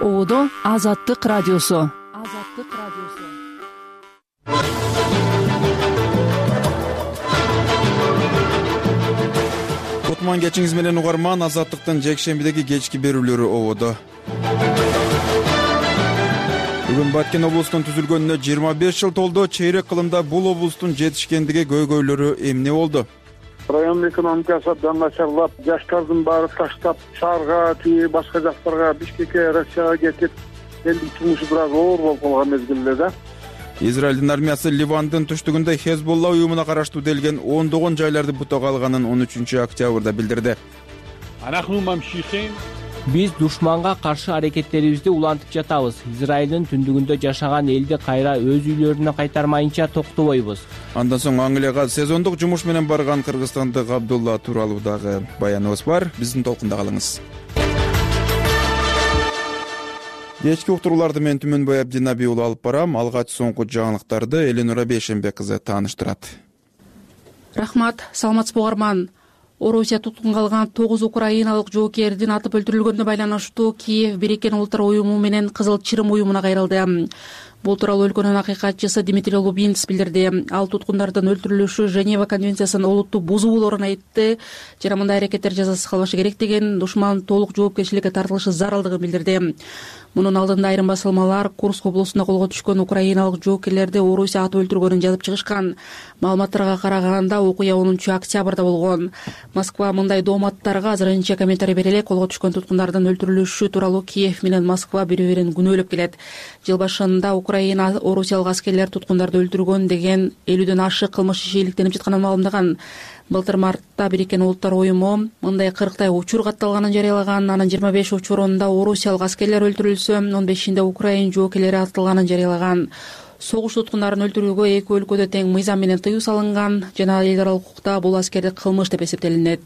Оодо Азаттык радиосу. Кутман кечиңиз менен угарман. Азаттыктын жекшембидеги кечки берүүлөрү ободо. Бүгүн Баткен облусунун түзүлгөнүнө 25 жыл толду. Чейрек кылымда бул облустун жетишкендиги көйгөйлөрү эмне болду? Райондун экономикасы абдан начарлап, жаштардын баары таштап, шаарга, башка жактарга, Бишкекке, Россияга кетип, элдин турмушу бирок оор болуп калган мезгилде да. Израилдин армиясы Ливандын түштүгүндө Хезболла уюмуна караштуу делген ондогон жайларды бутага алганын 13 октябрда билдирди. Биз душманга каршы аракеттерибизди улантып жатабыз. Израилдин түндүгүндө жашаган элди кайра өз үйлөрүнө кайтармайынча токтобойбуз. Андан соң Англияга сезондук жумуш менен барган кыргызстандык Абдулла тууралуу дагы баяныбыз бар. Биздин толкунда калыңыз. Кечки уктурууларды мен Түмөнбай Абдинаби уулу алып барам. Алгач соңку жаңылыктарды Эленора Бейшенбек кызы тааныштырат. Рахмат, саламатсызбы угарман. Орусия туткунга алган 9 украиналык жоокердин атып өлтүрүлгөнүнө байланыштуу Киев Бириккен Улуттар уюму менен Кызыл Чырым уюмуна кайрылды. Бул тууралуу өлкөнүн акыйкатчысы Дмитрий Лубинц билдирди. Ал туткундардын өлтүрүлүшү Женева конвенциясын олуттуу бузуу болоорун айтты жана мындай аракеттер жазасыз калбашы керек деген, душман толук жоопкерчиликке тартылышы зарылдыгын билдирди. Мунун алдында айрым басылмалар Курск облусунда колго түшкөн украиналык жоокерлерди Орусия атып өлтүргөнүн жазып чыгышкан. Маалыматтарга караганда окуя 10 октябрда болгон. Москва мындай дооматтарга азырынча комментарий бере элек. Колго түшкөн туткундардын өлтүрүлүшү тууралуу Киев менен Москва бири-бирин күнөөлөп келет. Жыл башында Украина орусиялык аскерлер туткундарды өлтүргөн деген 50дөн ашык кылмыш иши иликтенип жатканын маалымдаган. Былтыр мартта Бириккен Улуттар уюму мындай 40 учур катталганын жарыялаган. Анын 25 учурунда орусиялык аскерлер өлтүрүлсө, 15-inde Украин жоокерлери атылганын жарыялаган. Согуш туткундарын өлтүрүүгө эки өлкөдө тең мыйзам менен тыюу салынган жана эл аралык укукта бул аскердик кылмыш деп эсептелинет.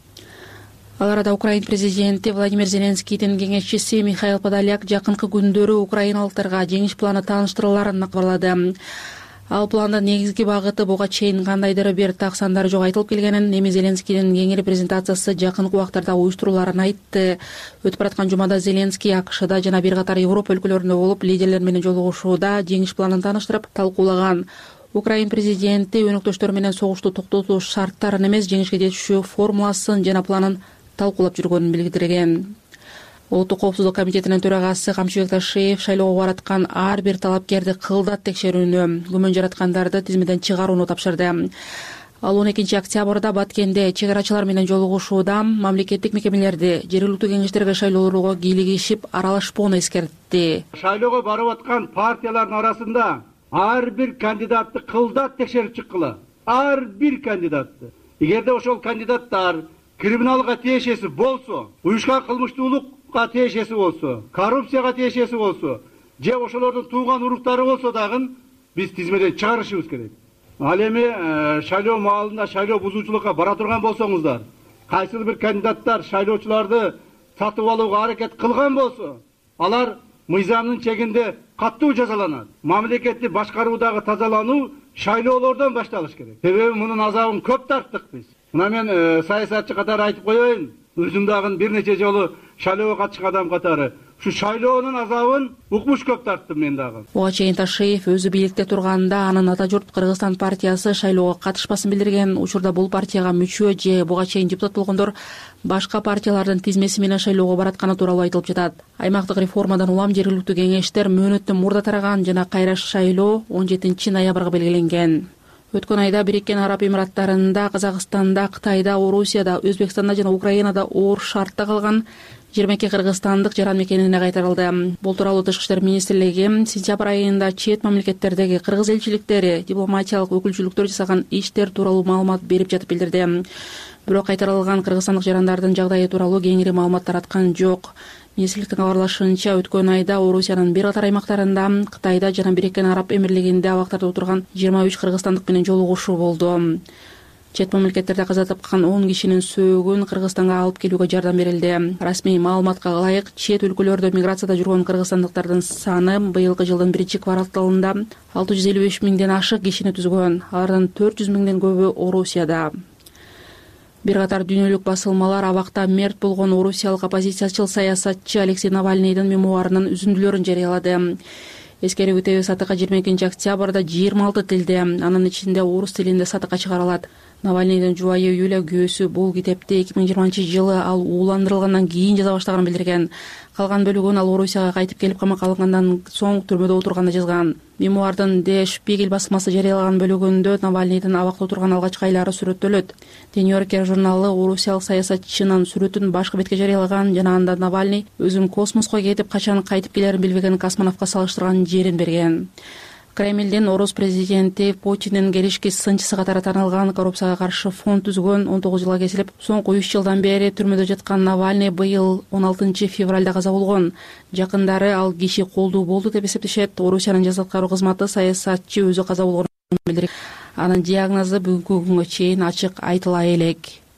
Ал арада Украин президенти Владимир Зеленскийдин кеңешчиси Михаил Подоляк жакынкы күндөрү украиналыктарга жеңиш планы тааныштырыларын кабарлады. Ал пландын негизги багыты буга чейин кандайдыр бир так сандары жок айтылып келгенин, эми Зеленскийдин кеңири презентациясы жакынкы убактарда уюштуруларын айтты. Өтүп бараткан жумада Зеленский АКШда жана бир катар Европа өлкөлөрүндө болуп, лидерлер менен жолугушууда жеңиш планын тааныштырып, талкуулаган. Украин президенти өнөктөштөр менен согушту токтотуу шарттарын эмес, жеңишке жетишүү формуласын жана планын талкуулап жүргөнүн билдирген. Улуттук коопсуздук комитетинин төрагасы Камчыбек Ташиев шайлоого бараткан ар бир талапкерди кылдат текшерүүнү, күмөн жараткандарды тизмеден чыгарууну тапшырды. Ал 12 октябрда Баткенде чек арачылар менен жолугушууда мамлекеттик мекемелерди жергиликтүү кеңештерге шайлоолорго кийлигишип аралашпоону эскертти. Шайлоого барып аткан партиялардын арасында ар бир кандидатты кылдат текшерип чыккыла. Ар бир кандидатты. Эгерде ошол кандидаттар криминалга тиешеси болсо, уюшкан кылмыштуулукка тиешеси болсо, коррупцияга тиешеси болсо, же ошолордун тууган уруктары болсо дагы биз тизмеден чыгарышыбыз керек. Ал эми шайлоо маалында шайлоо бузуучулукка бара турган болсоңуздар, кайсыл бир кандидаттар шайлоочуларды сатып алууга аракет кылган болсо, алар мыйзамдын чегинде каттуу жазаланат. Мамлекетти башкаруудагы тазалануу шайлоолордон башталыш керек. Себеби мунун азабын көп тарттык биз. Мына мен саясатчы катары айтып коеюн, өзүм дагы бир нече жолу шайлоого катышкан адам катары ушу шайлоонун азабын укмуш көп тарттым мен дагы. Буга чейин Ташиев өзү бийликте турганда анын ата журт Кыргызстан партиясы шайлоого катышпасын билдирген. Учурда бул партияга мүчө же буга чейин депутат болгондор башка партиялардын тизмеси менен шайлоого баратканы тууралуу айтылып жатат. Аймактык реформадан улам жергиликтүү кеңештер мөөнөттөн мурда тараган жана кайра шайлоо 17 ноябрга белгиленген. Өткөн айда Бириккен Араб Эмираттарында, Казакстанда, Кытайда, Орусияда, Өзбекстанда жана Украинада оор шартта калган 22 кыргызстандык жаран мекенине кайтарылды. Бул тууралуу Тышкы иштер министрлиги сентябрь айында чет мамлекеттердеги кыргыз элчиликтери, дипломатиялык өкүлчүлүктөр жасаган иштер тууралуу маалымат берип жатып билдирди. Бирок кайтарылган кыргызстандык жарандардын жагдайы тууралуу кеңири маалымат тараткан жок. Министрликтин кабарлашынча, өткөн айда Орусиянын бир катар аймактарында, Кытайда жана Бириккен Араб Эмирлигинде абактарда отурган 23 кыргызстандык менен жолугушуу болду. Чет мамлекеттерде каза тапкан 10 кишинин сөөгүн Кыргызстанга алып келүүгө жардам берилди. Расмий маалыматка ылайык, чет өлкөлөрдө миграцияда жүргөн кыргызстандыктардын саны быйылкы жылдын 1-кварталында 655 миңден ашык кишини түзгөн. Алардын 400 миңден көбү Орусияда. Бир катар дүйнөлүк басылмалар абакта мерт болгон орусиялык оппозициячыл саясатчы Алексей Навальныйдын мемуарынын үзүндүлөрүн жарыялады. Эскерип өтөбүз, сатыкка 22 октябрда 26 тилде, анын ичинде орус тилинде сатыкка чыгарылат. Навальныйдын жубайы Юля Гөөсү бул китепти 2020-жылы ал ууландырылгандан кийин жаза баштаганын билдирген. Калган бөлүгүн ал Орусияга кайтып келип камакка алынгандан соң түрмөдө отурганда жазган. Мемуардын Der Spiegel басмасы жарыялаган бөлүгүндө Навальныйдын абакта отурган алгачкы айлары сүрөттөлөт. The New Yorker журналы орусиялык саясатчынын сүрөтүн башкы бетке жарыялаган жана анда Навальный өзүн космоско кетип качан кайтып келерин билбеген космонавтка салыштырган жерин берген. Кремлден орус президенти Путиндин келишки сынчысы катары танылган коррупцияга каршы фонд түзгөн 19 жылга кесилип, соңку 3 жылдан бери түрмөдө жаткан Навальный быйыл 16 февралда каза болгон. Жакындары ал киши колдуу болду деп эсептешет. Орусиянын жаза аткаруу кызматы саясатчы өзү каза болгонун билдирген. Анын диагнозу бүгүнкү күнгө чейин ачык айтыла элек.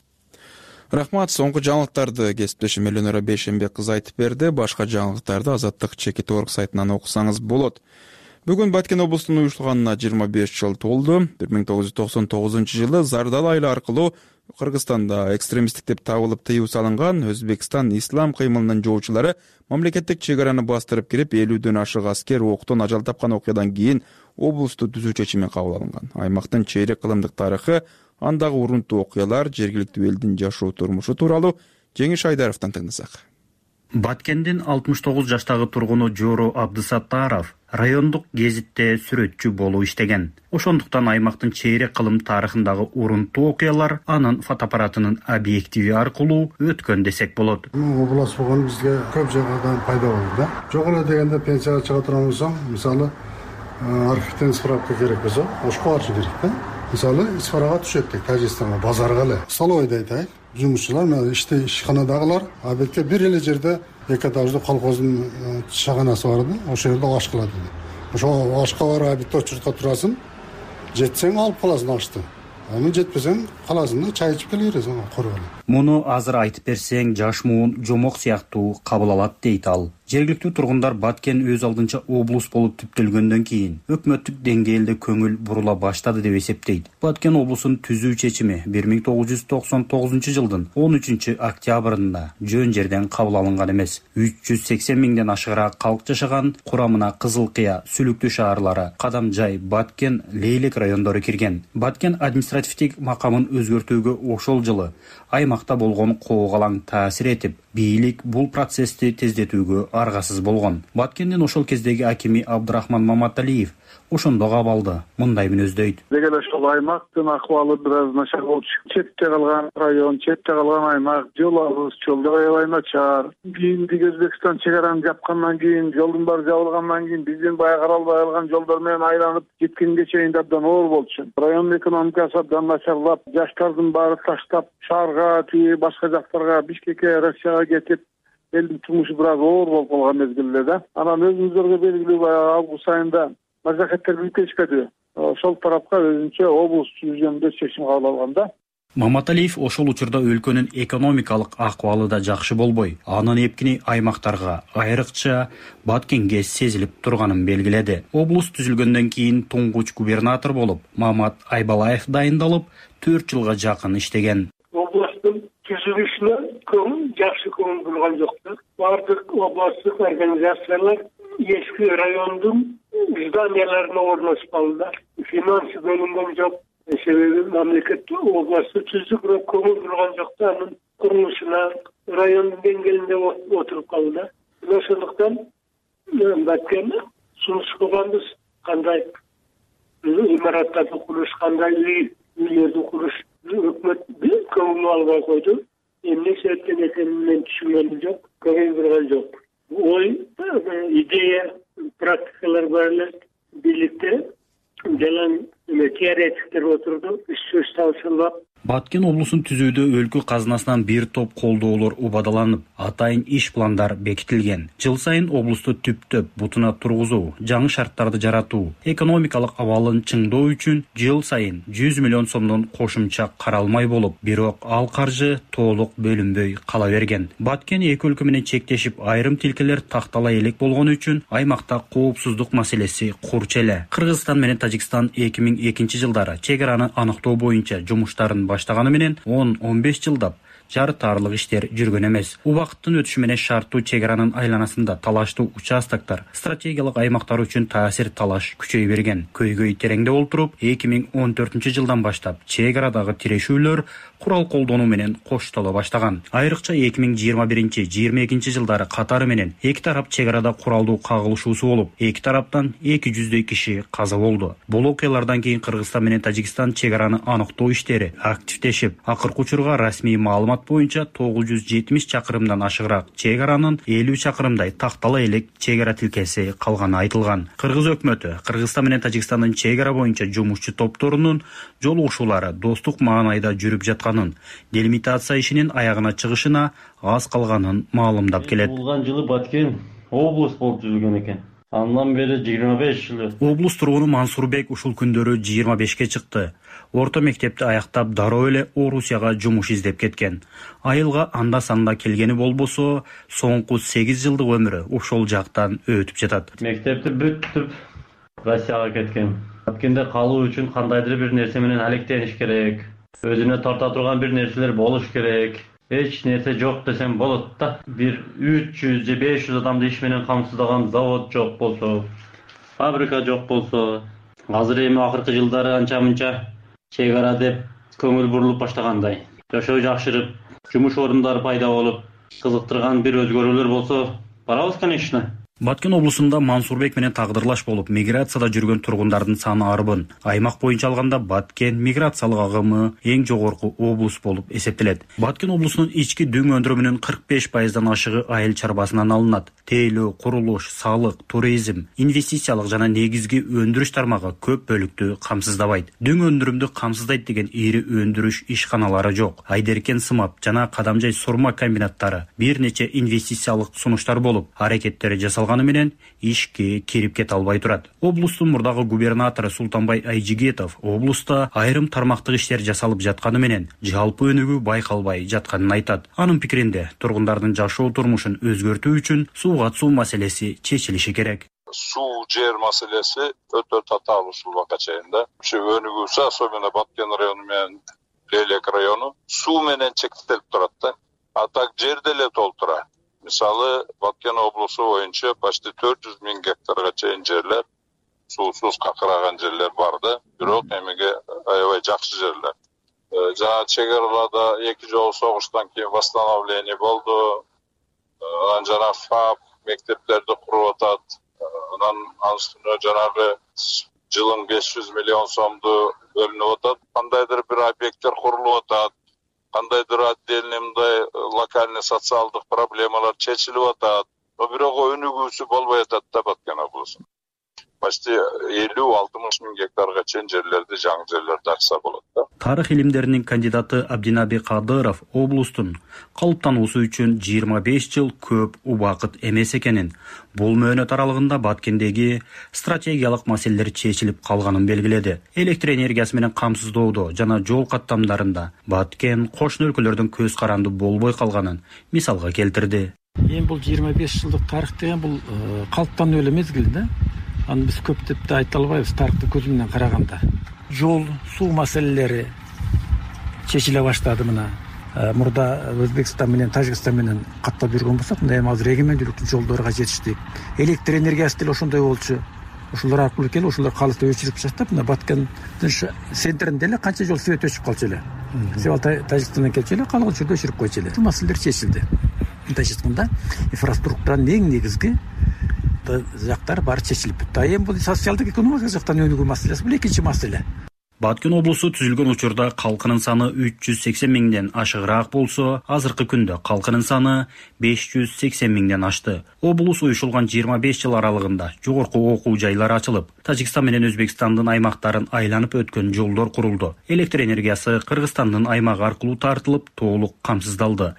Рахмат, соңку жаңылыктарды кесиптешим Эленора Бейшенбек кызы айтып берди. Башка жаңылыктарды Азаттык Чекит.org сайтынан окусаңыз болот. Бүгүн Баткен облусунун уюштурганына 25 жыл толду. 1999 жылы Зардал айылы аркылуу Кыргызстанда экстремисттик деп табылып тыюу салынган Өзбекстан ислам кыймылынын жоочулары мамлекеттик чек араны бастырып кирип 50дөн ашык аскер октон ажал тапкан окуядан кийин облусту түзүү чечими кабыл алынган. Аймактын чейрек кылымдык тарыхы, андагы урунтуу окуялар, жергиликтүү элдин жашоо турмушу тууралуу Жеңиш Айдаровдон тыңдасак. Баткендин 69 жаштагы тургуну Жоро Абдысаттаров райондук гезитте сүрөтчү болуп иштеген. Ошондуктан аймактын чейрек кылым тарыхындагы урунтуу окуялар анын фотоаппаратынын объективи аркылуу өткөн десек болот. Облас болгон бизге көп жагдан пайда болду да. Жогору дегенде пенсияга чыга турган болсоң, мисалы архивден справка керек болсо, ошко барыш керек да. Мисалы исфарага түшөттүк Тажикстанга, базарга эле. Салойда айтайык, жумушчулар менен ишканадагылар, абетке бир эле жерде эки этаждуу колхоздун чыганасы бар да, ошол жерде аш кылат. Ошо ашка барып бит очуртка турасың, жетсең алып каласың ашты. Аны жетпесең каласың да, чай ичип келе бересиң короп эле. Муну азыр айтып берсең жашмуун жомок сыяктуу кабыл алат дейт ал. Жергиликтүү тургундар Баткен өз алдынча облус болуп түптөлгөндөн кийин өкмөттүк деңгээлде көңүл бурула баштады деп эсептейт. Баткен облусун түзүү чечими 1999 жылдын 13 октябрында жөн жерден кабыл алынган эмес. 380 миңден ашыгыраак калк жашаган, курамына Кызылкыя, Сүлүктүү шаарлары, Кадамжай, Баткен, Лейлек райондору кирген. Баткен административдик макамын өзгөртүүгө ошол жылы аймакта болгон коогалаң таасир этип, бийлик бул процессти тездетүүгө аргасыз болгон. Баткендин ошол кездеги акими Абдырахман Маматалиев ошондо кабалды. Мындай мүнөздөйт. Деген ошол аймактын акыбалы бир аз начар болчу. Четте калган район, четте калган аймак, жол алыс, жолдор аябай начар. Кийинки Өзбекстан чек араны жапкандан кийин, жолдун баары жабылгандан кийин биздин баягы каралбай калган жолдор менен айланып жеткенге чейин абдан оор болчу. Райондун экономикасы абдан начарлап, жаштардын баары таштап, шаарга, башка жактарга, Бишкекке, Россияга кетип, элдин турмушу бир аз оор болуп калган мезгилде да. Анан өзүңүздөргө белгилүү баягы август айында мажакеттер бүтүшкөдү. Ошол тарапка өзүнчө облус түзүүнүндө чечим кабыл алган да. Маматалиев ошол учурда өлкөнүн экономикалык акыбалы да жакшы болбой, анын эпкини аймактарга, айрыкча Баткенге сезилип турганын белгиледи. Облус түзүлгөндөн кийин туңгуч губернатор болуп Мамат Айбалаев дайындалып, 4 жылга жакын иштеген. Областын түзүлүшүнө жакшы көңүл бурган жокто. Бардык областтык организациялар эски райондун зданияларына орношпалдар. Финансы бөлүнгөн жок. Себеби мамлекет областты түздүк көңүл бурган жокто, анын курулушуна райондун деңгээлинде отуруп калды. Ошондуктан Баткен сунуш кылганбыз, кандай имараттарды куруш, кандай үйлөрдү куруш өкмөт көңүл албай койду. Эмне себептен экенин мен түшүнгөнүм жок, көңүл бурган жок. Ой, идея, практикалар бар эле, бийликте жалаң теоретиктер отурду, сөз талшылап. Баткен облусун түзүүдө өлкө казынасынан бир топ колдоолор убадаланып, атайын иш пландар бекитилген. Жыл сайын облусту түптөп бутуна тургузуу, жаңы шарттарды жаратуу, экономикалык абалын чыңдоо үчүн жыл сайын 100 миллион сомдон кошумча каралмай болуп, бирок ал каржы толук бөлүнбөй кала берген. Баткен эки өлкө менен чектешип, айрым тилкелер тактала элек болгону үчүн аймакта коопсуздук маселеси курч эле. Кыргызстан менен Тажикстан 2002 жылдары чек араны аныктоо боюнча жумуштарын баштаганы менен 10-15 жылдап жарытарлык иштер жүргөн эмес. Убакыттын өтүшү менен шарттуу чек аранын айланасында талаштуу участоктор, стратегиялык аймактар үчүн таасир талаш күчөй берген. Көйгөй тереңде болуп туруп, 2014-жылдан баштап чек арадагы тирешүүлөр курал колдонуу менен коштоло баштаган. Айрыкча 2021-22 жылдары катары менен эки тарап чек арада куралдуу кагылышуусу болуп, эки тараптан 200 киши каза болду. Бул окуялардан кийин Кыргызстан менен Тажикстан чек араны аныктоо иштери активдешип, акыркы учурга расмий маалымат боюнча 970 чакырымдан ашыгыраак чек аранын 50 чакырымдай тактала элек чек ара тилкеси калганы айтылган. Кыргыз өкмөтү Кыргызстан менен Тажикстандын чек ара боюнча жумушчу топторунун жолугушуулары достук маанайда жүрүп жатканын, делимитация ишинин аягына чыгышына аз калганын маалымдап келет. Болгон жылы Баткен облус болуп жүргөн экен. Андан бери 25 жыл. Облус тургуну Мансурбек ушул күндөрү 25ке чыкты. Орто мектепти аяктап дароо эле Орусияга жумуш издеп кеткен. Айылга анда-санда келгени болбосо, соңку 8 жылдык өмүрү ошол жактан өтүп жатат. Мектепти бүтүп Россияга кеткен. Баткенде калуу үчүн кандайдыр бир нерсе менен алектениш керек. Өзүнө тарта турган бир нерселер болуш керек. Эч нерсе жок десем болот да. Бир 300 же 500 адамды иш менен камсыздаган завод жок болсо, фабрика жок болсо, азыр эми акыркы жылдары анча-мынча чек ара деп көңүл бурулуп баштагандай. Жашоо жакшырып, жумуш орундары пайда болуп, кызыктырган бир өзгөрүүлөр болсо, барабыз, конечно. Баткен облусунда Мансурбек менен тагдырлаш болуп, миграцияда жүргөн тургундардын саны арбын. Аймак боюнча алганда Баткен миграциялык агымы эң жогорку облус болуп эсептелет. Баткен облусунун ички дүң өндүрүмүнүн 45%дан ашыгы айыл чарбасынан алынат. Тейлөө, курулуш, салык, туризм, инвестициялык жана негизги өндүрүш тармагы көп бөлүктү камсыздабайт. Дүң өндүрүмдү камсыздайт деген ири өндүрүш ишканалары жок. Айдеркен сымап жана Кадамжай сурма комбинаттары бир нече инвестициялык сунуштар болуп, аракеттери жасалган менен ишке кирип кете албай турат. Облустун мурдагы губернатору Султанбай Айжигетов облуста айрым тармактык иштер жасалып жатканы менен жалпы өнүгүү байкалбай жатканын айтат. Анын пикиринде, тургундардын жашоо турмушун өзгөртүү үчүн сууга суу маселеси чечилиши керек. Суу жер маселеси өтө татаал ушул убакка чейин да. Өнүгүүсү, особенно Баткен району менен Лелек району суу менен чектелип турат да. А так жерде эле толтура. Мисалы, Баткен облусу боюнча почти 400 000 гектарга чейин жерлер, суусуз какыраган жерлер бар да. Бирок эмеге аябай жакшы жерлер. Жана чек араларда эки жолу согуштан кийин восстановление болду. Жана ФАП мектептерди куруп атат. Анан үстүнө жанагы жылын 500 миллион сомду бөлүнүп атат. Кандайдыр бир объекттер курулуп атат. Кандайдыр отдельный мындай локальный социалдык проблемалар чечилип атат. Бирок өнүгүүсү болбой атат да Баткен облусу. Почти 50-60 000 гектарга чейин жерлерди, жаңы жерлерди ачса болот да. Тарых илимдеринин кандидаты Абдинаби Кадыров облустун калыптануусу үчүн 25 жыл көп убакыт эмес экенин, бул мөөнөт аралыгында Баткендеги стратегиялык маселелер чечилип калганын белгиледи. Электр энергиясы менен камсыздоодо жана жол каттамдарында Баткен кошуна өлкөлөрдүн көз каранды болбой калганын мисалга келтирди. Эми бул 25 жылдык тарых деген бул калыптануу эле мезгил да. Аны биз көп деп да айта албайбыз тарыхты көз менен караганда. Жол, суу маселелери чечиле баштады мына. Мурда Өзбекстан менен Тажикстан менен каттап жүргөн болсок, мына эми азыр эгемендүүлүктүн жолдорго жетиштик. Электр энергиясы деле ошондой болчу. Ошолор аркылуу келип, ошолор калысты өчүрүп чыктап, мына Баткендин центринде эле канча жол свет өчүп калчу эле. Себеби Тажикстандан келчү эле, калган жерде өчүрүп койчу эле. Бул маселелер чечилди. Мындай инфраструктуранын эң негизги жактар баары чечилип бүттү. Эми бул социалдык экономикалык жактан өнүгүү маселеси, бул экинчи маселе. Баткен облусу түзүлгөн учурда калкынын саны 380 000ден ашыгыраак болсо, азыркы күндө калкынын саны 580 000ден ашты. Облус уюшулган 25 жыл аралыгында жогорку окуу жайлары ачылып, Тажикстан менен Өзбекстандын аймактарын айланып өткөн жолдор курулду. Электр энергиясы Кыргызстандын аймагы аркылуу тартылып, толук камсыздалды.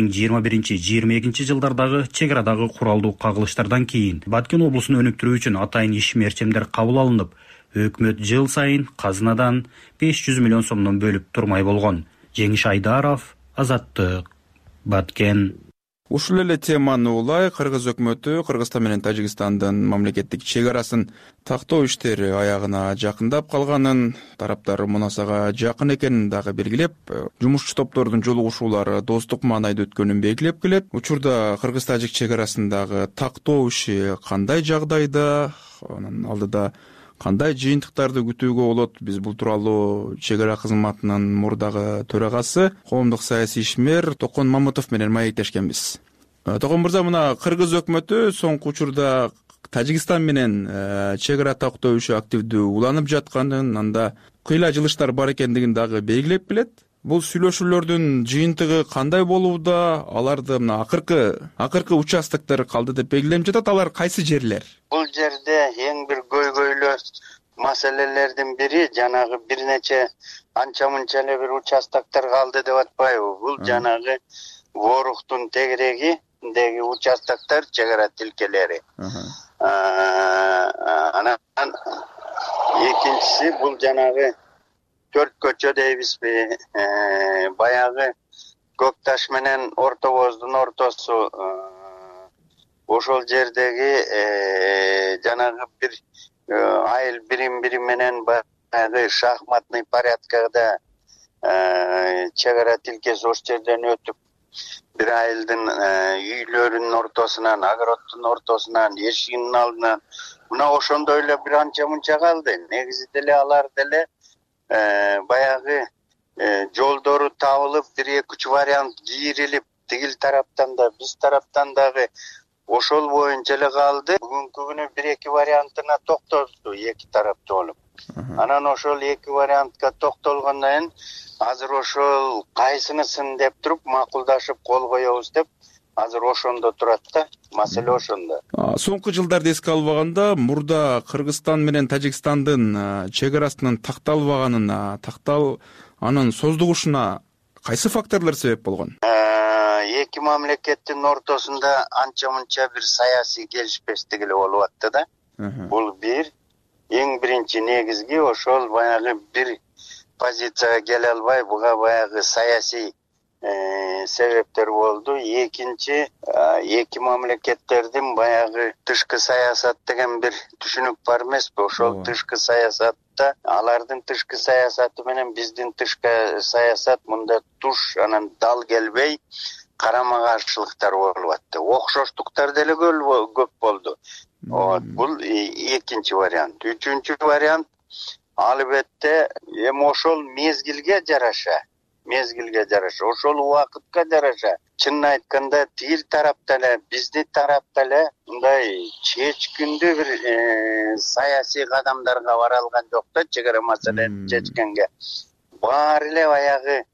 2021-22 жылдардагы чек арадагы куралдуу кагылыштардан кийин Баткен облусун өнүктүрүү үчүн атайын иш мерчемдер кабыл алынып, өкмөт жыл сайын казынадан 500 миллион сомдон бөлүп турмай болгон. Жеңиш Айдаров, Азаттык, Баткен. Ушул эле теманы улай Кыргыз өкмөтү Кыргызстан менен Тажикстандын мамлекеттик чек арасын тактоо иштери аягына жакындап калганын, тараптар мунасага жакын экенин дагы белгилеп, жумушчу топтордун жолугушуулары достук маанайда өткөнүн белгилеп келет. Учурда Кыргыз-Тажик чек арасындагы тактоо иши кандай жагдайда, анын алдыда кандай жыйынтыктарды күтүүгө болот? Биз бул тууралуу чек ара кызматынын мурдагы төрагасы, коомдук саясий ишмер Токон Мамытов менен маектешкенбиз. Токон мырза, мына Кыргыз өкмөтү соңку учурда Тажикстан менен чек ара тактоо иши активдүү уланып жатканын, анда кыйла жылыштар бар экендигин дагы белгилеп келет. Бул сүйлөшүүлөрдүн жыйынтыгы кандай болууда? Аларды мына акыркы участоктор калды деп белгиленип жатат. Алар кайсы жерлер? Бул жерде эң бир көйгөйлүү маселелердин бири жанагы бир нече анча-мынча эле бир участоктор калды деп атпайбы? Бул жанагы Воруктун тегерегиндеги участоктор чек ара тилкелери. Анан экинчиси бул жанагы төрт көчө дейбизби, баягы Көк Таш менен Орто Боздун ортосу, ошол жердеги жанагы бир айыл бири менен баягы шахматный порядкада чек ара тилкеси ошол жерден өтүп, бир айылдын үйлөрүнүн ортосунан, огороддун ортосунан, эшигинин алдынан, мына ошондой эле бир анча-мынча калды. Негизи деле алар деле баягы жолдору табылып, 1-2 вариант кийрилип, тигил тараптан да, биз тараптан дагы ошол боюнча эле калды. Бүгүнкү күнү 1-2 вариантына токтолду эки тарапты болуп. Анан ошол 2 вариантка токтолгондон кийин азыр ошол кайсынысын деп туруп макулдашып кол коебуз деп азыр ошондо турат да. Маселе ошондо. Соңку жылдарды эске албаганда, мурда Кыргызстан менен Тажикстандын чек арасынын такталбаганына, анын создугушуна кайсы факторлор себеп болгон? Эки мамлекеттин ортосунда анча-мынча бир саясий келишпестик эле болуп атты да. Бул бир. Эң биринчи негизги ошол баягы бир позицияга келе албай, буга баягы саясий себептер болду. Экинчи, эки мамлекеттердин баягы тышкы саясат деген бир түшүнүк бар эмеспи? Ошол тышкы саясатта, алардын тышкы саясаты менен биздин тышкы саясат мында туш, анан дал келбей, карама-каршылыктар болуп атты. Окшоштуктар деле көп болду. Бул экинчи вариант. Үчүнчү вариант, албетте, эми ошол мезгилге жараша, ошол убакытка жараша. Чынын айтканда, тигил тарапта эле, биздин тарапта эле мындай чечкиндүү бир саясий кадамдарга бара алган жок да, чек ара маселени чечкенге. Баары эле баягы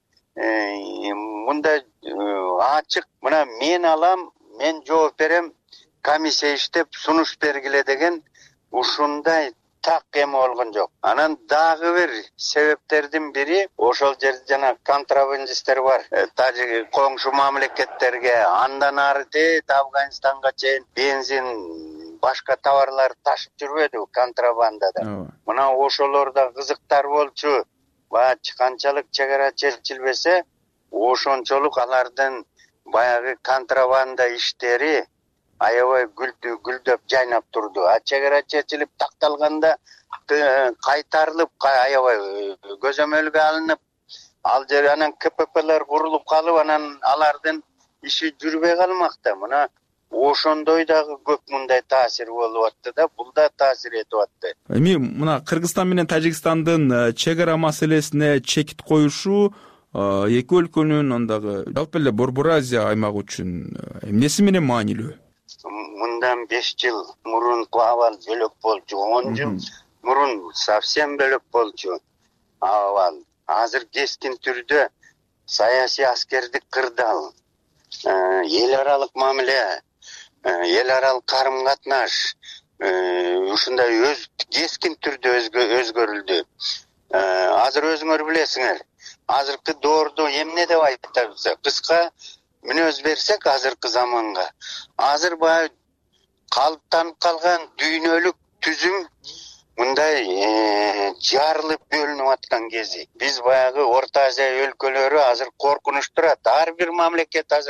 мындай ачык, мына мен алам, мен жооп берем, комиссия иштеп сунуш бергиле деген ушундай так эме болгон жок. Анан дагы бир себептердин бири, ошол жерде жана контрабандисттер бар. Тажик коңшу мамлекеттерге, андан ары Афганистанга чейин бензин, башка товарлар ташып жүрбөдү контрабандада. Мына ошолорда кызыктар болчу. Канчалык чек ара чечилбесе, ошончолук алардын баягы контрабанда иштери аябай гүлдөп жайнап турду. Чек ара чечилип такталганда кайтарылып, аябай көзөмөлгө алынып, ал жер анан КППлер курулуп калып, анан алардын иши жүрбөй калмакта. Мына ошондой дагы көп мындай таасир болуп атты да, бул да таасир этип атты. Эми мына Кыргызстан менен Тажикстандын чек ара маселесине чекит коюшу эки өлкөнүн андагы жалпы эле Борбор Азия аймагы үчүн эмнеси менен маанилүү? Мындан 5 жыл мурунку абал бөлөк болчу, 10 жыл мурун совсем бөлөк болчу абал. Азыр кескин түрдө саясий аскердик кырдаал, эл аралык мамиле, эл аралык карым-катнаш ушундай кескин түрдө өзгөрүлдү. Азыр өзүңөр билесиңер, азыркы доордо эмне деп айтабыз? Кыска мүнөз берсек азыркы заманга, азыр баягы калыптанып калган дүйнөлүк түзүм мындай жарылып бөлүнүп аткан кези. Биз баягы Орто Азия өлкөлөрү азыр коркунуч турат. Ар бир мамлекет азыр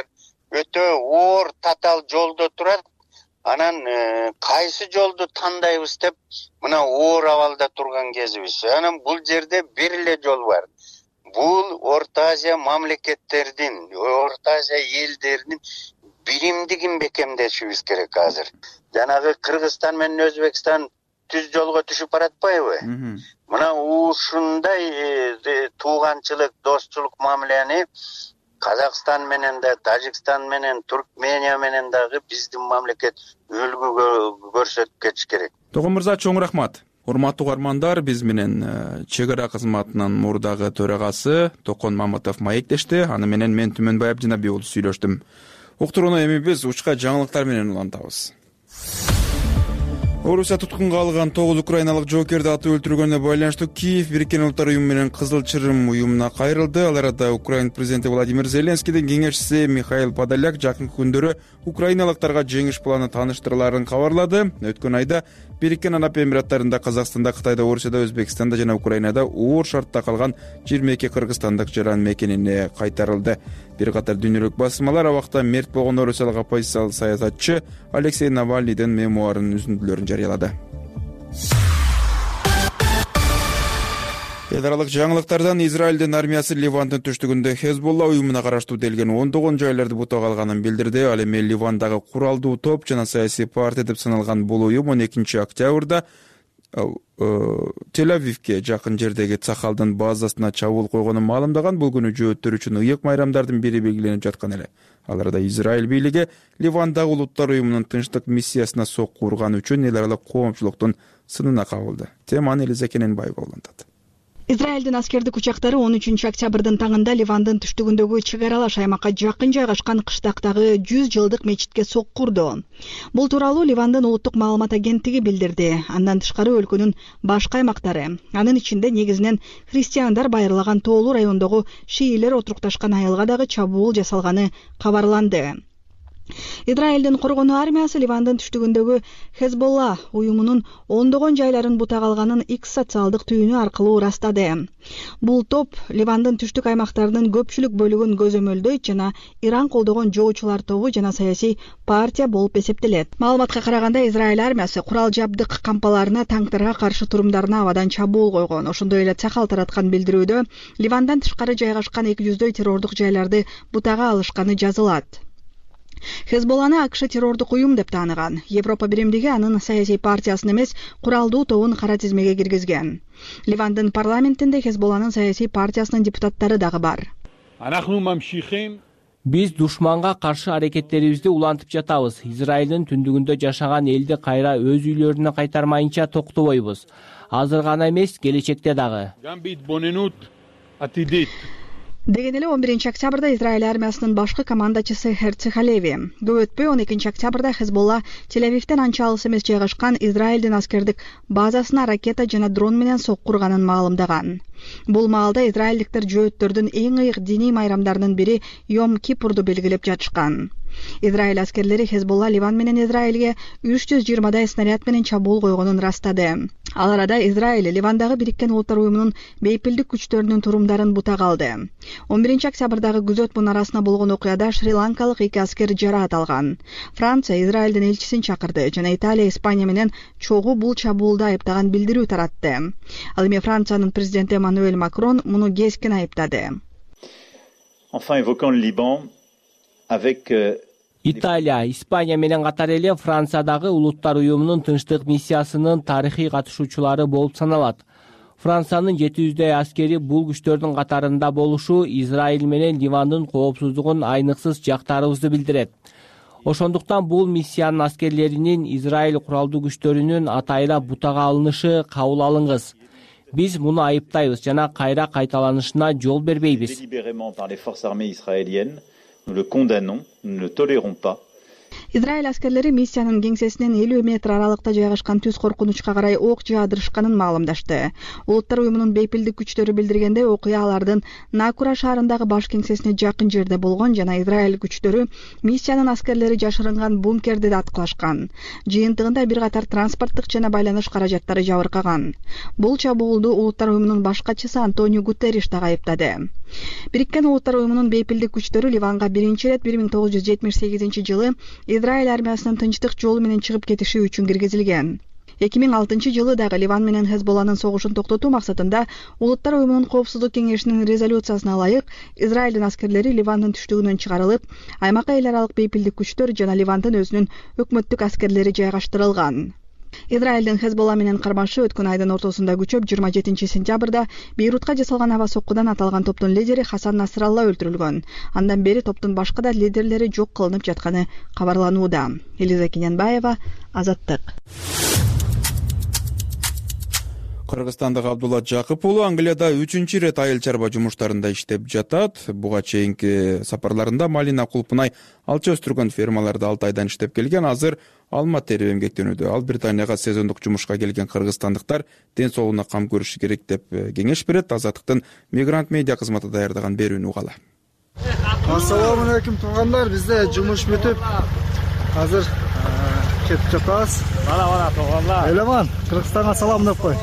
өтө оор татаал жолдо турат. Анан кайсы жолду тандайбыз деп мына оор абалда турган кезибиз. Анан бул жерде бир эле жол бар. Бул Орто Азия мамлекеттердин, Орто Азия элдеринин биримдигин бекемдешибиз керек азыр. Жанагы Кыргызстан менен Өзбекстан түз жолго түшүп баратпайбы? Мына ушундай тууганчылык, достчулук мамилени Казакстан менен да, Тажикстан менен, Туркмения менен дагы биздин мамлекет үлгү көрсөтүп кетиш керек. Тогон мырза, чоң рахмат. Урматтуу угармандар, биз менен чек ара кызматынын мурдагы төрагасы Токон Маматов маектешти. Аны менен мен Түмөнбай Абдинабек уулу сүйлөштүм. Уктурууну эми биз учка жаңылыктар менен улантабыз. Орусия туткунга алган 9 украиналык жоокерди атып өлтүргөнүнө байланыштуу Киев Бириккен Улуттар уюму менен Кызыл Чырым уюмуна кайрылды. Ал арада Украин президенти Владимир Зеленскийдин кеңешчиси Михаил Подоляк жакынкы күндөрү украиналыктарга жеңиш планы тааныштырыларын кабарлады. Өткөн айда Бириккен Араб Эмираттарында, Казакстанда, Кытайда, Орусияда, Өзбекстанда жана Украинада оор шартта калган 22 кыргызстандык жаран мекенине кайтарылды. Бир катар дүйнөлүк басылмалар абакта мерт болгон орусиялык оппозициялык саясатчы Алексей Навальныйдын мемуарынын үзүндүлөрүн жарыялады. Эл аралык жаңылыктардан Израилдин армиясы Ливандын түштүгүндө Хезболла уюмуна караштуу делген ондогон жайларды бутап алганын билдирди. Ал эми Ливандагы куралдуу топ жана саясий партия деп саналган бул уюм 12 октябрда Тель-Авивке жакын жердеги Цахалдын базасына чабуул койгонун маалымдаган. Бул күнү жөөттөр үчүн ыйык майрамдардын бири белгиленип жаткан эле. Ал арада Израиль бийлиги Ливандагы Улуттар уюмунун тынчтык миссиясына сокку урган үчүн эл аралык коомчулуктун сынына кабылды. Теманы Элиза Кененбаева улантат. Израилдин аскердик учактары 13 октябрдын таңында Ливандын түштүгүндөгү чек аралаш аймакка жакын жайгашкан кыштактагы 100 жылдык мечитке сокку урду. Бул тууралуу Ливандын улуттук маалымат агенттиги билдирди. Андан тышкары өлкөнүн башка аймактары, анын ичинде негизинен христиандар байырлаган Тоолуу райондогу шиилер отурукташкан айылга дагы чабуул жасалганы кабарланды. Израилдин коргонуу армиясы Ливандын түштүгүндөгү Хезболла уюмунун ондогон жайларын бутап алганын X социалдык түйүнү аркылуу ырастады. Бул топ Ливандын түштүк аймактарынын көпчүлүк бөлүгүн көзөмөлдөйт жана Иран колдогон жоочулар тобу жана саясий партия болуп эсептелет. Маалыматка караганда Израиль армиясы курал жабдык кампаларына, танктарга каршы турумдарына абадан чабуул койгон. Ошондой эле Цахал тараткан билдирүүдө Ливандан тышкары жайгашкан 200дөй террордук жайларды бутага алышканы жазылат. Хезболланы АКШ террордук уюм деп тааныган. Европа биримдиги анын саясий партиясын эмес, куралдуу тобун кара тизмеге киргизген. Ливандын парламентинде Хезболланын саясий партиясынын депутаттары дагы бар. Биз душманга каршы аракеттерибизди улантып жатабыз. Израилдин түндүгүндө жашаган элди кайра өз үйлөрүнө кайтармайынча токтобойбуз. Азыр гана эмес, келечекте дагы. Деген эле 11 октябрда Израиль армиясынын башкы командачысы Херци Халеви. Көп өтпөй 12 октябрда Хезболла Тель-Авивден анча алыс эмес жайгашкан Израилдин аскердик базасына ракета жана дрон менен сокку урганын маалымдаган. Бул маалда израилдиктер жөөттөрдүн эң ыйык диний майрамдарынын бири Йом Кипурду белгилеп жатышкан. Израиль аскерлери Хезболла Ливан менен Израилге 320дай снаряд менен чабуул койгонун ырастады. Ал арада Израиль Ливандагы Бириккен Улуттар уюмунун бейпилдик күчтөрүнүн турумдарын бутак алды. 11 октябрдагы күзөт мун арасында болгон окуяда Шри-Ланкалык 2 аскер жараат алган. Франция Израилдин элчисин чакырды жана Италия Испания менен чогуу бул чабуулду айыптаган билдирүү таратты. Ал эми Франциянын президенти Эммануэль Макрон муну кескин айыптады. Enfin évoquant le Liban avec Италия, Испания менен катар эле Франциядагы Улуттар уюмунун тынчтык миссиясынын тарыхый катышуучулары болуп саналат. Франциянын 700дөй аскери бул күчтөрдүн катарында болушу Израиль менен Ливандын коопсуздугун айныксыз жактаарыбызды билдирет. Ошондуктан бул миссиянын аскерлеринин Израиль куралдуу күчтөрүнүн атайра бутага алынышы кабыл алынгыс. Биз муну айыптайбыз жана кайра кайталанышына жол бербейбиз. Délibérément par les forces armées israéliennes, nous le condamnons, nous ne le tolérons pas. Израиль аскерлери миссиянын кеңсесинен 50 метр аралыкта жайгашкан түз коркунучка карай ок жаадырышканын маалымдашты. Улуттар уюмунун бейпилдик күчтөрү билдиргендей, окуя алардын Накура шаарындагы баш кеңсесине жакын жерде болгон жана Израиль күчтөрү миссиянын аскерлери жашырынган бункерди да аткылашкан. Жыйынтыгында бир катар транспорттук жана байланыш каражаттары жабыркаган. Бул чабуулду Улуттар уюмунун баш катчысы Антонио Гутерриш да айыптады. Бириккен Улуттар уюмунун бейпилдик күчтөрү Ливанга биринчи ирет 1978 Израиль армиясынын тынчтык жолу менен чыгып кетиши үчүн киргизилген. 2006 дагы Ливан менен Хезболланын согушун токтотуу максатында Улуттар уюмунун коопсуздук кеңешинин резолюциясына ылайык Израилдин аскерлери Ливандын түштүгүнөн чыгарылып, аймакка эл аралык бейпилдик күчтөр жана Ливандын өзүнүн өкмөттүк аскерлери жайгаштырылган. Израилдин Хезболла менен кармашы өткөн айдын ортосунда күчөп 27 сентябрда Бейрутка жасалган аба соккудан аталган топтун лидери Хасан Насралла өлтүрүлгөн. Андан бери топтун башка да лидерлери жок кылынып жатканы кабарланууда. Элиза Кененбаева, Азаттык. Кыргызстандык Абдулла Жакып уулу Англияда 3-чү ирет айыл чарба жумуштарында иштеп жатат. Буга чейинки сапарларында Малина Кулпунай алча өстүргөн фермаларда 6 айдан иштеп келген. Азыр алма терип эмгектенүүдө. Ал Британияга сезондук жумушка келген кыргызстандыктар ден соолугуна кам көрүшү керек деп кеңеш берет. Азаттыктын мигрант медиа кызматы даярдаган берүүнү угалы. Ассаламу алейкум туугандар, бизде жумуш бүтүп, азыр кетип жатабыз. Бана туугандар. Элеман, Кыргызстанга салам деп кой.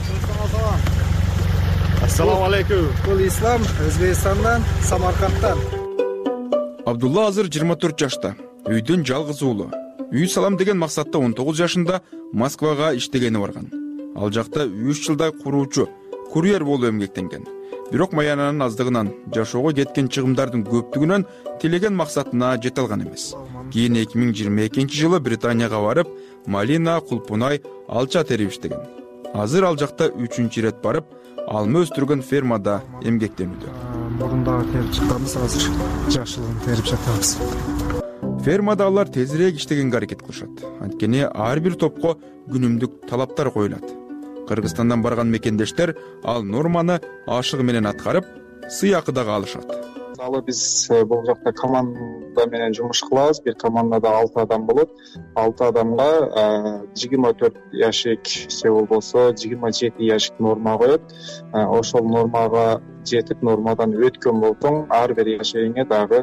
Ассаламу алейкум. Бул Ислам, Өзбекстандан, Самаркандтан. Абдулла азыр 24 жашта. Үйдөн жалгыз уулу. Үй салам деген максатта 19 жашында Москвага иштегени барган. Ал жакта 3 жылдай куруучу, курьер болуп эмгектенген. Бирок маянанын аздыгынан, жашоого кеткен чыгымдардын көптүгүнөн тилеген максатына жете алган эмес. Кийин 2022-жылы Британияга барып, Малина Кулпунай алча терип иштеген. Азыр ал жакта 3-чү ирет барып, алма өстүргөн фермада эмгектенүүдө. Мурунда терип чыкканбыз, азыр жашылын терип жатабыз. Фермада алар тезирээк иштегенге аракет кылышат. Анткени ар бир топко күнүмдүк талаптар коюлат. Кыргызстандан барган мекендештер ал норманы ашыгы менен аткарып, сыйакы дагы алышат. Мисалы биз бул жакта команда менен жумуш кылабыз. Бир командада 6 адам болот. 6 адамга 24 яшик себул болсо 27 яшик норма коет. Ошол нормага жетип, нормадан өткөн болсоң, ар бир яшегиңе дагы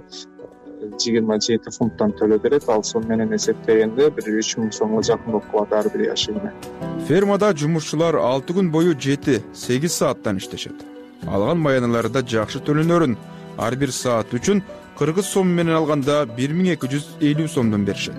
27 фунттан төлөө берет. Ал сон менен эсептегенде бир 3000 сомго жакын болуп калат ар бир яшегине. Фермада жумушчулар 6 күн бою 7-8 сааттан иштешет. Алган маяналарда жакшы төлөнөрүн ар бир саат үчүн кыргыз сом менен алганда 1250 сомдон беришет.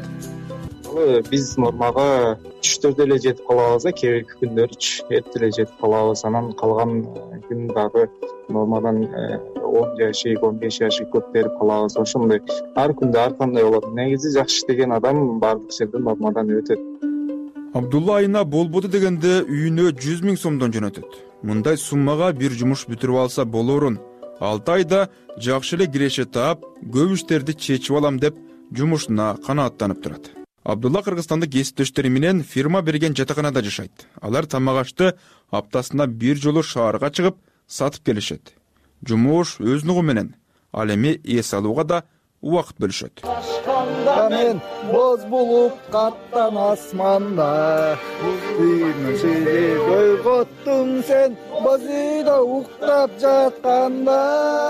Биз нормага түштөрдө эле жетип калабыз, кийинки күндөрү эрте эле жетип калабыз. Анан калган күн дагы нормадан 10 яшик, 15 яшик көп берип калабыз. Ошондой ар күндө ар кандай болот. Негизи жакшы иштеген адам бардык жерде нормадан өтөт. Абдулла айына болбоду дегенде үйүнө 100 000 сомдон жөнөтөт. Мындай суммага бир жумуш бүтүрүп алса болорун. 6 айда жакшы эле киреше таап, көп иштерди чечип алам деп жумушуна канааттанып турат. Абдулла Кыргызстандык кесиптештери менен фирма берген жатаканада жашайт. Алар тамак ашты аптасына бир жолу шаарга чыгып сатып келишет. Жумуш өз нугу менен, ал эми эс алууга да убакыт бөлүшөт. Мен боз булуп каттан асманда, үймөшү койготтуң сен боз үйдө уктап жатканда.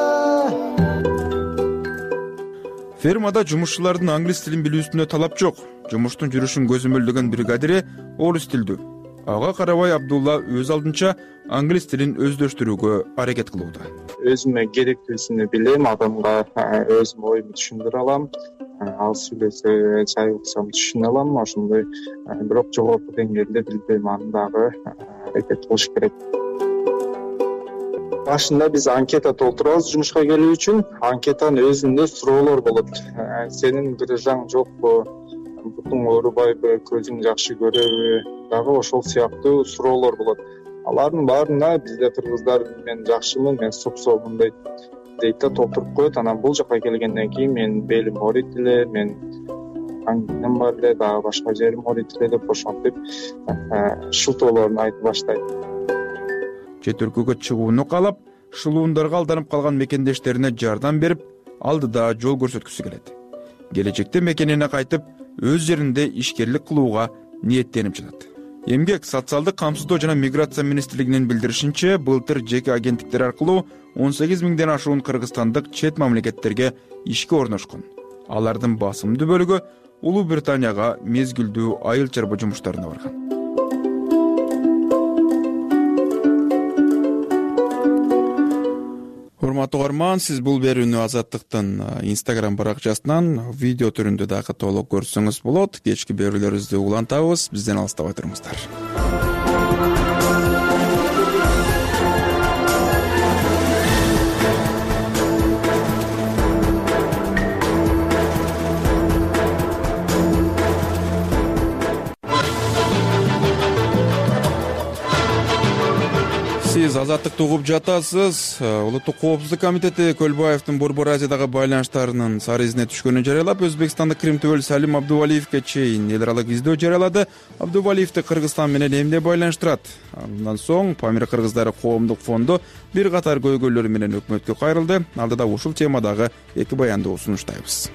Фермада жумушчулардын англис тилин билүүсүнө талап жок. Жумуштун жүрүшүн көзөмөлдөгөн бригадири орус тилдүү. Ага карабай Абдулла өз алдынча англис тилин өздөштүрүүгө аракет кылууда. Өзүмө керектүүсүнү билем, адамга өзүм оюмду түшүндүрө алам. Ал сүйлөсө, чай уксам түшүнө алам. Ошондой бирок жогорку деңгээлде билбейм, аны дагы аракет кылыш керек. Башында биз анкета толтурабыз жумушка келүү үчүн. Анкетанын өзүндө суроолор болот. Сенин грыжаң жокпу? Бутуң оорубайбы? Көзүң жакшы көрөбү? Дагы ошол сыяктуу суроолор болот. Алардын баарына бизде кыргыздар мен жакшымын, мен сопсомун дейт да толтуруп коет. Анан бул жака келгенден кийин мен белим ооройт эле, мен аңгинем бар эле, дагы башка жерим ооройт эле деп ошентип шылтоолорун айтып баштайт. Чет өлкөгө чыгууну каалап, шылуундарга алданып калган мекендештерине жардам берип, алдыда жол көрсөткүсү келет. Келечекте мекенине кайтып, өз жеринде ишкерлик кылууга ниеттенип жатат. Эмгек, социалдык камсыздоо жана миграция министрлигинин билдиришинче, былтыр жеке агенттиктер аркылуу 18 миңден ашуун кыргызстандык чет мамлекеттерге ишке орношкон. Алардын басымдуу бөлүгү Улуу Британияга мезгилдүү айыл чарба жумуштарына барган. Урматтуу угарман, сиз бул берүүнү Азаттыктын Instagram баракчасынан видео түрүндө дагы толук көрсөңүз болот. Кечки берүүлөрүбүздү улантабыз. Бизден алыстабай туруңуздар. Сиз Азаттыкты угуп жатасыз. Улуттук коопсуздук комитети Көлбаевдин Борбор Азиядагы байланыштарынын сары изине түшкөнүн жарыялап, Өзбекстандык Крим төбөл Салим Абдувалиевге чейин эл аралык издөө жарыялады. Абдувалиевди Кыргызстан менен эмне байланыштырат? Андан соң Памир кыргыздары коомдук фонду бир катар көйгөйлөр менен өкмөткө кайрылды. Алдыда ушул темадагы эки баянды сунуштайбыз.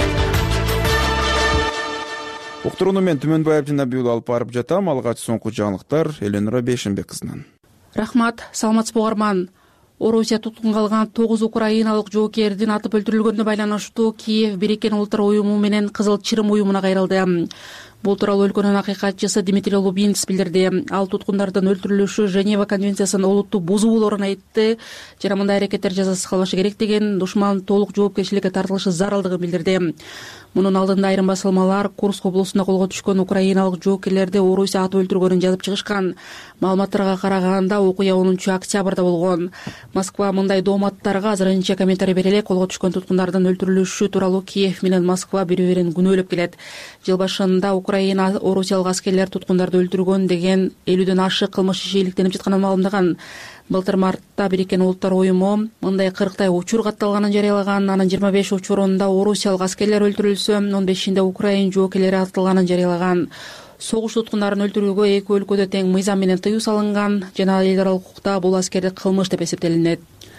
Уктурууну мен Түмөнбаев Набиул алып барып жатам. Алгач соңку жаңылыктар Эленора Бейшенбек кызынан. Рахмат, саламатсызбы угарман. Орусия туткунга алган 9 украиналык жоокердин атып өлтүрүлгөнүнө байланыштуу Киев Бириккен Улуттар уюму менен Кызыл Чырым уюмуна кайрылды. Бул тууралуу өлкөнүн акыйкатчысы Дмитрий Лубинц билдирди. Ал туткундардын өлтүрүлүшү Женева конвенциясын олуттуу бузуу болоорун айтты. Жана мындай аракеттер жазасыз калбашы керек деген, душман толук жоопкерчиликке тартылышы зарылдыгын билдирди. Мунун алдында айрым басылмалар Курск облусунда колго түшкөн украиналык жоокерлерди Орусия атып өлтүргөнүн жазып чыгышкан. Маалыматтарга караганда окуя 10-октябрда болгон. Москва мындай дооматтарга азырынча комментарий бере элек. Колго түшкөн туткундардын өлтүрүлүшү тууралуу Киев менен Москва бири-бирин күнөөлөп келет. Жыл башында Украина орусиялык аскерлер туткундарды өлтүргөн деген 50дөн ашык кылмыш иши иликтенип жатканын маалымдаган. Былтыр мартта Бириккен Улуттар уюму мындай 40 учур катталганын жарыялаган. Анын 25 учурунда орусиялык аскерлер өлтүрүлсө, 15-inde украин жоокерлери атылганын жарыялаган. Согуш туткундарын өлтүрүүгө эки өлкөдө тең мыйзам менен тыюу салынган жана эл аралык укукта бул аскердик кылмыш деп эсептелинет.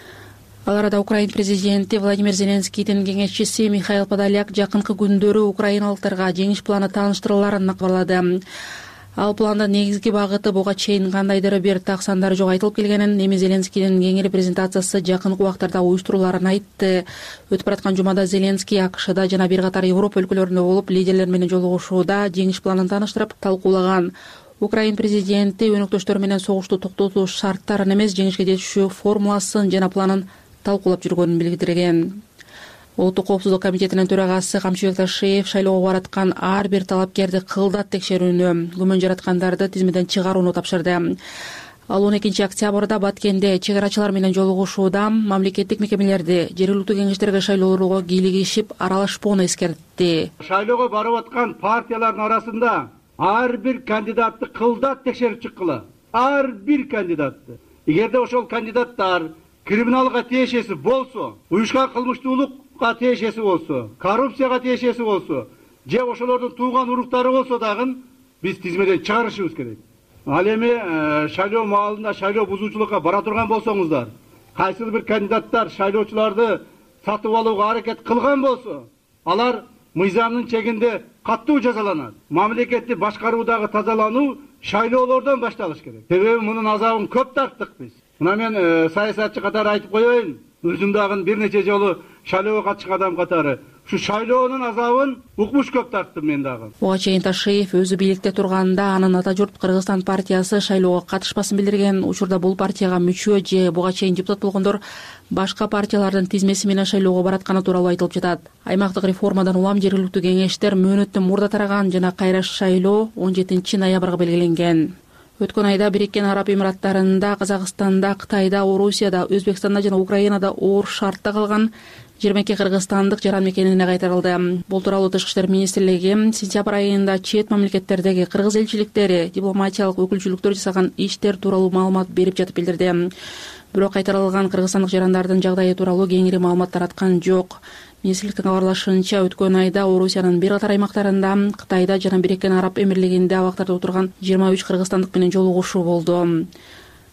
Ал арада Украин президенти Владимир Зеленскийдин кеңешчиси Михаил Подоляк жакынкы күндөрү украиналыктарга жеңиш планы тааныштырыларын кабарлады. Ал пландын негизги багыты буга чейин кандайдыр бир так сандары жок айтылып келгенин, эми Зеленскийдин кеңири презентациясы жакынкы убактарда уюштуруларын айтты. Өтүп бараткан жумада Зеленский АКШда жана бир катар Европа өлкөлөрүндө болуп, лидерлер менен жолугушууда жеңиш планын тааныштырып, талкуулаган. Украин президенти өнөктөштөр менен согушту токтотуу шарттарын эмес, жеңишке жетишүү формуласын жана планын талкуулап жүргөнүн билдирген. Улуттук коопсуздук комитетинин төрагасы Камчыбек Ташиев шайлоого бараткан ар бир талапкерди кылдат текшерүүнү, күмөн жараткандарды тизмеден чыгарууну тапшырды. Ал 12-октябрда Баткенде чек арачылар менен жолугушууда мамлекеттик мекемелерди жергиликтүү кеңештерге шайлоолорго кийлигишип аралашпоону эскертти. Шайлоого барып аткан партиялардын арасында ар бир кандидатты кылдат текшерип чыккыла. Ар бир кандидатты. Эгерде ошол кандидаттар криминалга тиешеси болсо, уюшкан кылмыштуулукка тиешеси болсо, коррупцияга тиешеси болсо, же ошолордун тууган уруктары болсо дагы биз тизмеден чыгарышыбыз керек. Ал эми шайлоо маалында шайлоо бузуучулукка бара турган болсоңуздар, кайсыл бир кандидаттар шайлоочуларды сатып алууга аракет кылган болсо, алар мыйзамдын чегинде каттуу жазаланат. Мамлекетти башкаруудагы тазалануу шайлоолордон башталыш керек. Себеби мунун азабын көп тарттык биз. Мына мен саясатчы катары айтып коеюн. Өзүм дагы бир нече жолу шайлоого катышкан адам катары ушу шайлоонун азабын укмуш көп тарттым мен дагы. Буга чейин Ташиев өзү бийликте турганда анын ата журт Кыргызстан партиясы шайлоого катышпасын билдирген. Учурда бул партияга мүчө же буга чейин депутат болгондор башка партиялардын тизмеси менен шайлоого баратканы тууралуу айтылып жатат. Аймактык реформадан улам жергиликтүү кеңештер мөөнөттөн мурда тараган жана кайра шайлоо 17 ноябрга белгиленген. Өткөн айда Бириккен Араб Эмираттарында, Казакстанда, Кытайда, Орусияда, Өзбекстанда жана Украинада оор шартта калган 22 кыргызстандык жаран мекенине кайтарылды. Бул тууралуу Тышкы иштер министрлиги сентябрь айында чет мамлекеттердеги кыргыз элчиликтери, дипломатиялык өкүлчүлүктөр жасаган иштер тууралуу маалымат берип жатып билдирди. Бирок кайтарылган кыргызстандык жарандардын жагдайы тууралуу кеңири маалымат тараткан жок. Министрликтин кабарлашынча, өткөн айда Орусиянын бир катар аймактарында, Кытайда жана Бириккен Араб Эмирлигинде абактарда отурган 23 кыргызстандык менен жолугушуу болду.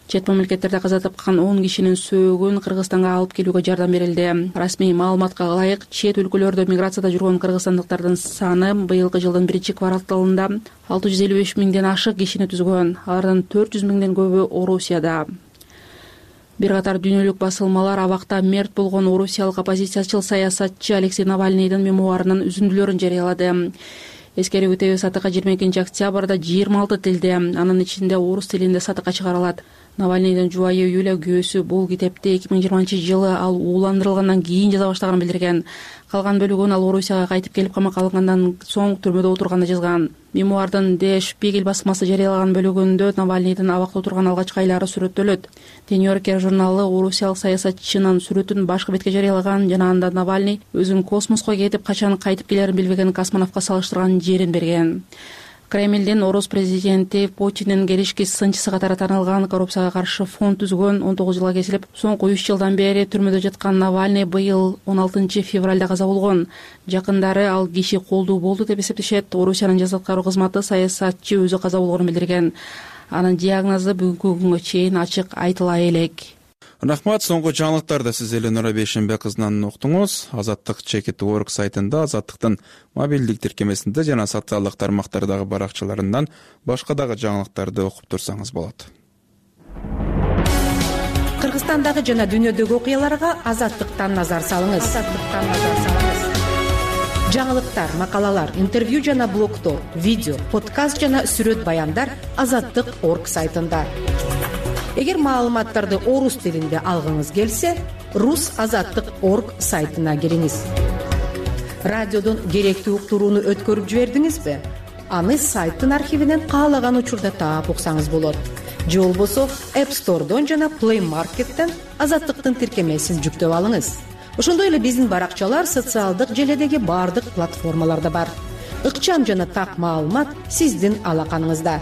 Чет мамлекеттерде каза тапкан 10 кишинин сөөгүн Кыргызстанга алып келүүгө жардам берилди. Расмий маалыматка ылайык, чет өлкөлөрдө миграцияда жүргөн кыргызстандыктардын саны быйылкы жылдын 1-кварталында 655 миңден ашык кишини түзгөн. Алардын 400 миңден көбү Орусияда. Бир катар дүйнөлүк басылмалар абакта мерт болгон орусиялык оппозициячыл саясатчы Алексей Навальныйдын мемуарынын үзүндүлөрүн жарыялады. Эскерип өтөбүз, сатыкка 22 октябрда 26 тилде, анын ичинде орус тилинде сатыкка чыгарылат. Навальныйдын жубайы Юлия Гөөсү бул китепти 2020-жылы ал ууландырылгандан кийин жаза баштаганын билдирген. Калган бөлүгүн ал Орусияга кайтып келип камакка алынгандан соң түрмөдө отурганда жазган. Мемуардын Der Spiegel басмасы жарыялаган бөлүгүндө Навальныйдын абакта отурган алгачкы айлары сүрөттөлөт. The New Yorker журналы орусиялык саясатчынын сүрөтүн башкы бетке жарыялаган жана анда Навальный өзүн космоско кетип качан кайтып келерин билбеген космонавтка салыштырган жерин берген. Кремлдин орус президенти Путиндин келишки сынчысы катары таанылган коррупцияга каршы фонд түзгөн 19 жылга кесилип, соңку 3 жылдан бери түрмөдө жаткан Навальный быйыл 16 февралда каза болгон. Жакындары ал киши колдуу болду деп эсептешет. Орусиянын жаза аткаруу кызматы саясатчы өзү каза болгонун билдирген. Анын диагнозу бүгүнкү күнгө чейин ачык айтыла элек. Рахмат, соңку жаңылыктарды сиз Эленора Бейшембек кызынан уктуңуз. Азаттык Чекит.org сайтында, Азаттыктын мобилдик тиркемесинде жана социалдык тармактардагы баракчаларынан башка дагы жаңылыктарды окуп турсаңыз болот. Кыргызстандагы жана дүйнөдөгү окуяларга Азаттыктан назар салыңыз. Жаңылыктар, макалалар, интервью жана блогтор, видео, подкаст жана сүрөт баяндар Азаттык.org сайтында. Эгер маалыматтарды орус тилинде алгыңыз келсе, Rus.Azattyk.org сайтына кириңиз. Радиодон керектүү уктурууну өткөрүп жибердиңизби? Аны сайттын архивинен каалаган учурда таап уксаңыз болот. Же болбосо App Store'дон жана Play Market'тен Азаттыктын тиркемесин жүктөп алыңыз. Ошондой эле биздин баракчалар социалдык желедеги бардык платформаларда бар. Ыкчам жана так маалымат сиздин алаканыңызда.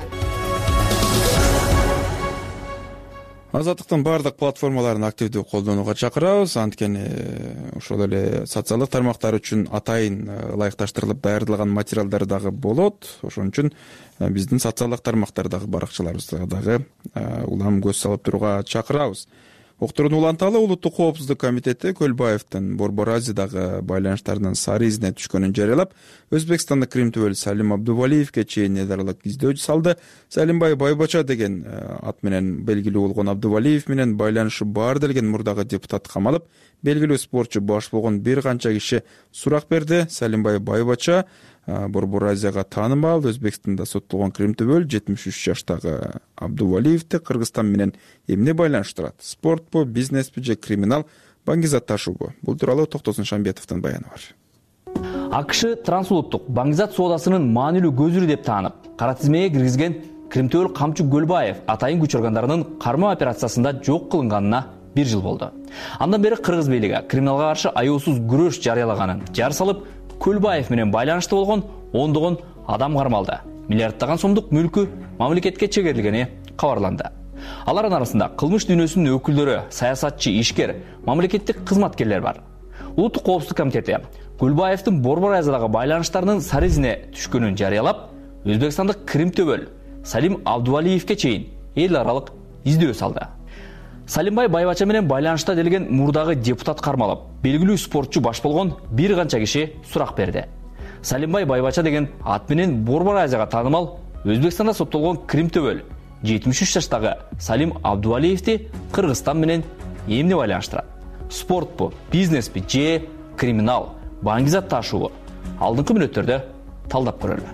Азаттыктын бардык платформаларын активдүү колдонууга чакырабыз. Анткени ошол эле социалдык тармактар үчүн атайын ылайыкташтырылып даярдалган материалдар дагы болот. Ошон үчүн биздин социалдык тармактардагы баракчаларыбызга дагы улам көз салып турууга чакырабыз. Уктурууну уланталы. Улуттук коопсуздук комитети Көлбаевдин Борбор Азиядагы байланыштарынын сары изине түшкөнүн жарыялап, Өзбекстандык Крим төбөл Салим Абдувалиевге чейин эд аралык издөө салды. Салимбай Байбача деген ат менен белгилүү болгон Абдувалиев менен байланышы бар делген мурдагы депутат камалып, белгилүү спортчу баш болгон бир канча киши сурак берди. Салимбай Байбача Борбор Азияга таанымал, Өзбекстанда соттолгон Крим төбөл 73 жаштагы Абдувалиевди Кыргызстан менен эмне байланыштырат? Спортпу, бизнеспи же криминал, баңгизат ташуубу? Бул тууралуу Токтосун Шамбетовдун баяны бар. АКШ трансулуттук баңгизат соодасынын маанилүү көзүрү деп таанып, кара тизмеге киргизген Крим төбөл Камчу Көлбаев атайын күч органдарынын кармоо операциясында жок кылынганына 1 жыл болду. Андан бери кыргыз бийлиги криминалга каршы аяосуз күрөш жарыялаганын жар салып, Көлбаев менен байланышты болгон ондогон адам кармалды. Миллиарддаган сомдук мүлкү мамлекетке чегерилгени кабарланды. Алардын арасында кылмыш дүйнөсүнүн өкүлдөрү, саясатчы, ишкер, мамлекеттик кызматкерлер бар. Улуттук коопсуздук комитети Көлбаевдин Борбор Азиядагы байланыштарынын сары изине түшкөнүн жарыялап, Өзбекстандык Крим төбөл Салим Абдувалиевге чейин эл аралык издөө салды. Салимбай Байбача менен байланышта делген мурдагы депутат кармалып, белгилүү спортчу баш болгон бир канча киши сурак берди. Салимбай Байбача деген ат менен Борбор Азияга таанымал Өзбекстанда соттолгон Крим төбөл 73 жаштагы Салим Абдувалиевди Кыргызстан менен эмне байланыштырат? Спортпу, бизнеспи же криминал, баңгизат ташуубу? Алдыңкы мүнөттөрдө талдап көрөлү.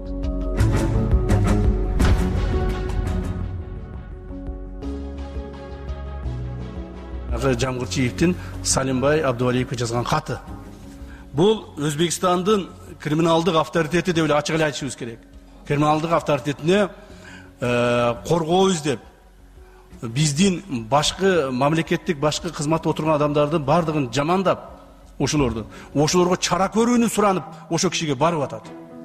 Жамгырчиевдин Салимбай Абдувалиевге жазган каты. Бул Өзбекстандын криминалдык авторитети деп эле ачык эле айтышыбыз керек. Криминалдык авторитетине коргообуз деп биздин башкы мамлекеттик башкы кызматта отурган адамдардын бардыгын жамандап, ошолорго чара көрүүнү суранып, ошо кишиге барып атат.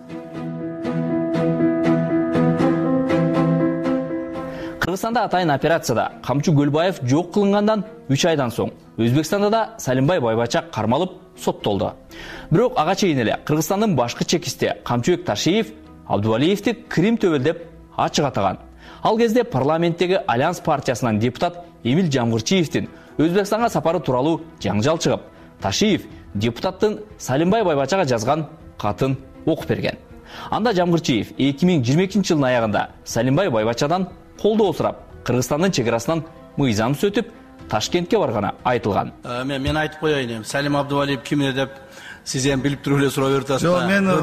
Кыргызстанда атайын операцияда Камчу Көлбаев жок кылынгандан 3 айдан соң Өзбекстанда да Салимбай Байбача кармалып соттолду. Бирок ага чейин эле Кыргызстандын башкы чекисти Камчубек Ташиев Абдувалиевди Крим төбөл деп ачык атаган. Ал кезде парламенттеги Альянс партиясынан депутат Эмил Жамгырчиевдин Өзбекстанга сапары тууралуу жаңжал чыгып, Ташиев депутаттын Салимбай Байбачага жазган катын окуп берген. Анда Жамгырчиев 2022 жылдын аягында Салимбай Байбачадан колдоо сурап, Кыргызстандын чекарасынан мыйзамсыз өтүп, Ташкентке барганы айтылган. Мен айтып коеюн, Салим Абдувалиев кимдир деп сиз эми билип туруп эле сурап берип атасыз. Жок, мен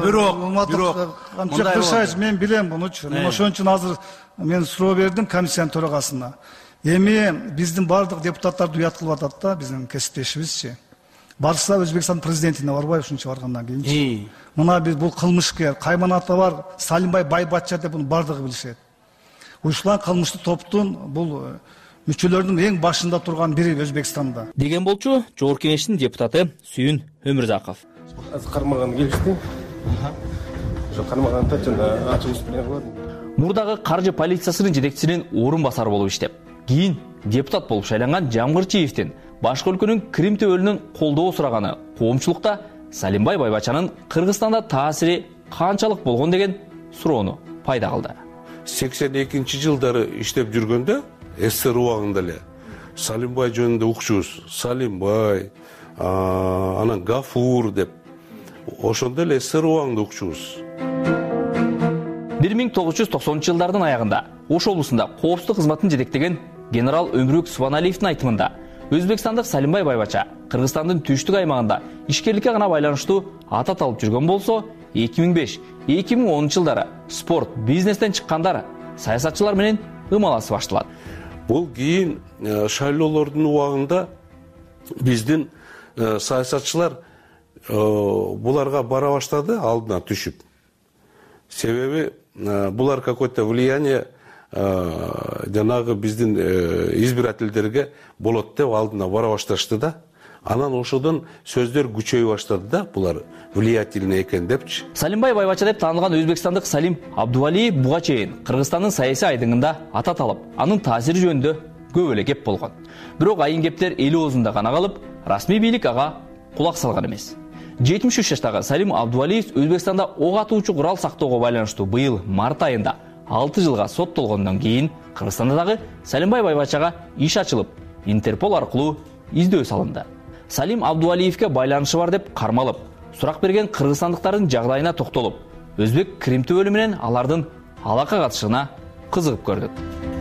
Алмат мен билем мунучу. Мен ошон үчүн азыр мен суроо бердим комиссиянын төрагасына. Эми биздин бардык депутаттарды уят кылып атат да, биздин кесиптешибизчи. Барса Өзбекстан президентине барбай ушунча баргандан кийинчи. Мына бул кылмышкер, Кайманаты бар Салимбай Байбача деп муну бардыгы билишет. Уюштурулган кылмыштык топтун бул мүчөлөрдүн эң башында турган бири Өзбекстанда. Деген болчу Жогорку Кеңештин депутаты Сүйүн Өмүрзаков. Кармаган келишти. Ошо кармаганды жана ачылыш менен кылдым. Мурдагы каржы полициясынын жетекчисинин орун басары болуп иштеп, кийин депутат болуп шайланган Жамгырчиевдин башка өлкөнүн Крим төбөлүнөн колдоо сураганы коомчулукта Салимбай Байбачанын Кыргызстанда таасири канчалык болгон деген суроону пайда кылды. 82-жылдары иштеп жүргөндө СССР убагында эле Салимбай жөнүндө укчубуз. Салимбай, анан Гафур деп ошондо эле СССР убагында укчубуз. 1990-жылдардын аягында Ош облусунда коопсуздук кызматын жетектеген генерал Өмүрбек Субаналиевдин айтымында Өзбекстандык Салимбай Байбача Кыргызстандын түштүк аймагында ишкерликке гана байланыштуу атат алып жүргөн болсо, 2005-2010 жылдары спорт бизнестен чыккандар саясатчылар менен ымаласы башталат. Бул кийин шайлоолордун убагында биздин саясатчылар буларга бара баштады, алдына түшүп. Себеби булар какое-то влияние жанагы биздин избирательдерге болот деп алдына бара башташты да. Анан ошодон сөздөр күчөй баштады да, булар влиятельный экен депчи. Салимбай Байбача деп таанылган өзбекстандык Салим Абдувалиев буга чейин Кыргызстандын саясий айдыңында атат алып, анын таасири жөнүндө көп эле кеп болгон. Бирок айын кептер эли оозунда гана калып, расмий бийлик ага кулак салган эмес. 73 жаштагы Салим Абдувалиев Өзбекстанда ок атуучу курал сактоого байланыштуу быйыл март айында 6 жылга соттолгондон кийин Кыргызстанда дагы Салимбай Байбачага иш ачылып, Интерпол аркылуу издөө салынды. Салим Абдувалиевке байланышы бар деп кармалып, сурак берген кыргызстандыктардын жагдайына токтолуп, Өзбек Крим төбөлү менен алардын алака катышына кызыгып көрдүк.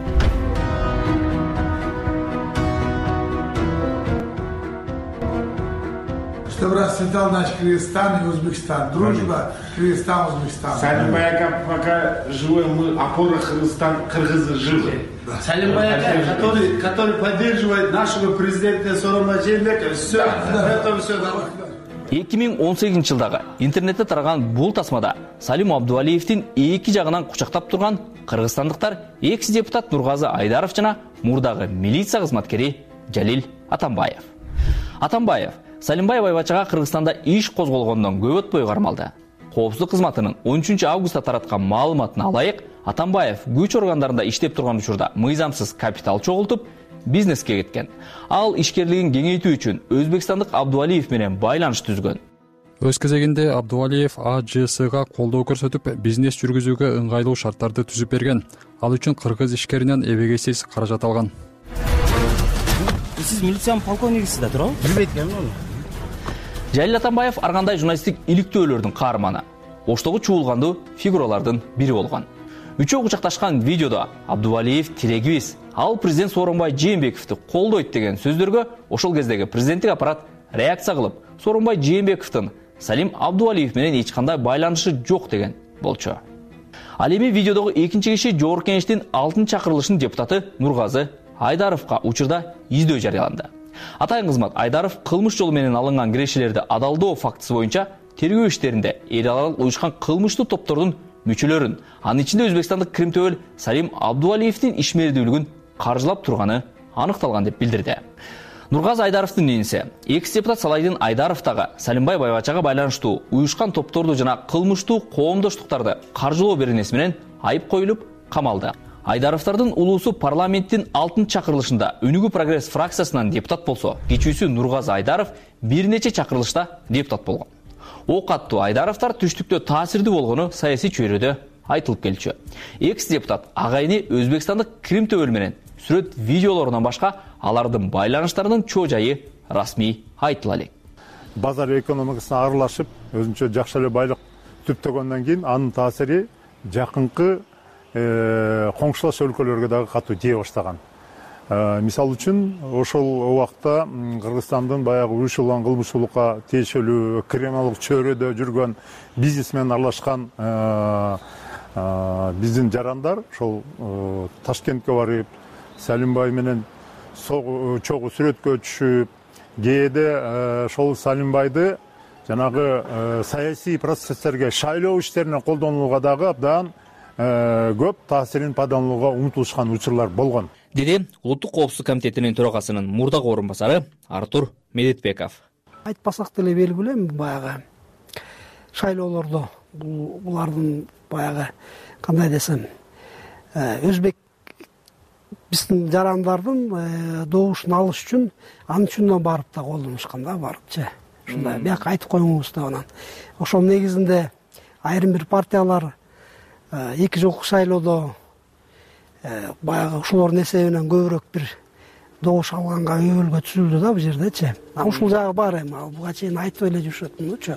Чтобы расцветал наш Кыргызстан и Узбекистан. Дружба Кыргызстан-Узбекистан. Салимбай ака пока живой, мы опора Кыргызстан, кыргызы живы. Салимбай ака, который поддерживает нашего президента Сооронбай Жээнбекова. Все, это все. 2018 жылдагы интернетте тараган бул тасмада Салим Абдувалиевдин эки жагынан кучактап турган кыргызстандыктар экс-депутат Нургазы Айдаров жана мурдагы милиция кызматкери Жалил Атамбаев. Атамбаев Салимбай Байбачага Кыргызстанда иш козголгондон көп өтпөй кармалды. Коопсуздук кызматынын 13 августта тараткан маалыматына ылайык, Атамбаев күч органдарында иштеп турган учурда мыйзамсыз капитал чогултуп, бизнеске кеткен. Ал ишкерлигин кеңейтүү үчүн өзбекстандык Абдувалиев менен байланыш түзгөн. Өз кезегинде Абдувалиев АЖСга колдоо көрсөтүп, бизнес жүргүзүүгө ыңгайлуу шарттарды түзүп берген. Ал үчүн кыргыз ишкеринен эбегейсиз каражат алган. Сиз милициянын полковнигисиз да, туурабы? Билбейт экенмин аны. Жалил Атамбаев ар кандай журналисттик иликтөөлөрдүн каарманы, Оштогу чуулгандуу фигуралардын бири болгон. Үчөө кучакташкан видеодо Абдувалиев тирегибиз, ал президент Сооронбай Жээнбековду колдойт деген сөздөргө ошол кездеги президенттик аппарат реакция кылып, Сооронбай Жээнбековдун Салим Абдувалиев менен эч кандай байланышы жок деген болчу. Ал эми видеодогу экинчи киши Жогорку Кеңештин 6-чакырылышынын депутаты Нургазы Айдаровга учурда издөө жарыяланды. Атайын кызмат Айдаров кылмыш жолу менен алынган кирешелерди адалдоо фактысы боюнча тергөө иштеринде эл аралык уюшкан кылмыштуу топтордун мүчөлөрүн, анын ичинде Өзбекстандык Крим төбөл Салим Абдувалиевдин ишмердүүлүгүн каржылап турганы аныкталган деп билдирди. Нургазы Айдаровдун иниси, экс-депутат Салайдын Айдаров дагы Салимбай Байбачага байланыштуу уюшкан топторду жана кылмыштуу коомдоштуктарды каржылоо беренеси менен айып коюлуп, камалды. Айдаровдардын улуусу парламенттин 6-чакырылышында Өнүгүү прогресс фракциясынан депутат болсо, кичүүсү Нургазы Айдаров бир нече чакырылышта депутат болгон. Ок аттуу Айдаровдар түштүктө таасирдүү болгону саясий чөйрөдө айтылып келчү. Экс депутат агайыны Өзбекстандык Крим төбөл менен сүрөт видеолорунан башка алардын байланыштарынын чоо жайы расмий айтыла элек. Базар экономикасына аралашып, өзүнчө жакшы эле байлык түптөгөндөн кийин анын таасири жакынкы коңшулаш өлкөлөргө дагы катуу тие баштаган. Мисалы үчүн ошол убакта Кыргызстандын баягы уюшулган кылмыштуулукка тиешелүү криминалдык чөйрөдө жүргөн бизнесмен аралашкан биздин жарандар ошол Ташкентке барып, Салимбай менен чогуу сүрөткө түшүп, кээде ошол Салимбайды жанагы саясий процесстерге, шайлоо иштерине колдонууга дагы абдан көп таасирин пайдаланууга умтулушкан учурлар болгон. Деди Улуттук коопсуздук комитетинин төрагасынын мурдагы орун басары Артур Медетбеков. Айтпасак деле белгилүү баягы шайлоолордо булардын баягы кандай десем, өзбек биздин жарандардын добушун алыш үчүн анын үчүн барып да колдонушкан да барыпчы. Ушундай бияк айтып коюңуз деп анан. Ошол негизинде айрым бир партиялар эки жолку шайлоодо баягы ушулордун эсебинен көбүрөөк бир добуш алганга өбөлгө түзүлдү да бул жердечи. Ушул жагы бар эми, буга чейин айтып эле жүрүшөтмүнчү.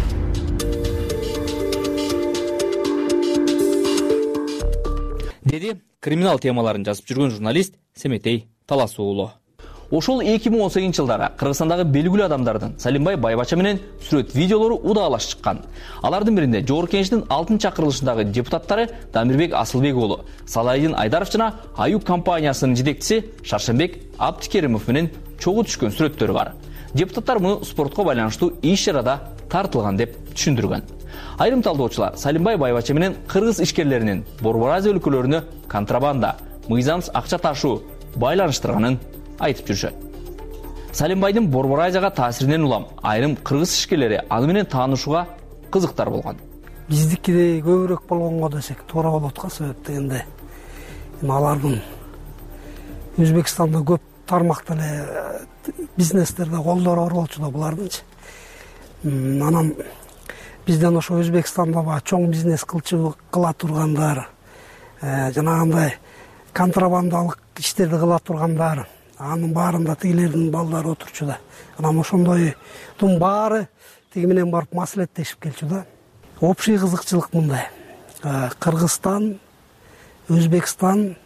Деди криминал темаларын жазып жүргөн журналист Семетей Талас уулу. Ошол 2018-жылдары Кыргызстандагы белгилүү адамдардын Салимбай Байбача менен сүрөт видеолору удаалаш чыккан. Алардын биринде Жогорку Кеңештин 6-чакырылышындагы депутаттары Дамирбек Асылбек уулу, Салайдин Айдаров жана Аюк компаниясынын жетекчиси Шаршембек Абдикеримов менен чогуу түшкөн сүрөттөрү бар. Депутаттар муну спортко байланыштуу иш-чарада тартылган деп түшүндүргөн. Айрым талдоочулар Салимбай Байбача менен кыргыз ишкерлеринин Борбор Азия өлкөлөрүнө контрабанда, мыйзамсыз акча ташуу байланыштырганын айтып жүрүшөт. Салимбайдын Борбор Азияга таасиринен улам айрым кыргыз ишкерлери аны менен таанышууга кызыктар болгон. Биздикиде көбүрөөк болгонго десек туура болот го, себеп дегенде алардын Өзбекстанда көп тармакта эле бизнестерде колдору бар болчу да булардынчы. Анан бизден ошо Өзбекстанда чоң бизнес кыла тургандар, жанагындай контрабандалык иштерди кыла тургандар, анын баарында тигилердин балдары отурчу да. Анан ошондойдун баары тиги менен барып маслихаттешип келчү да. Общий кызыкчылык мындай. Кыргызстан, Өзбекстан,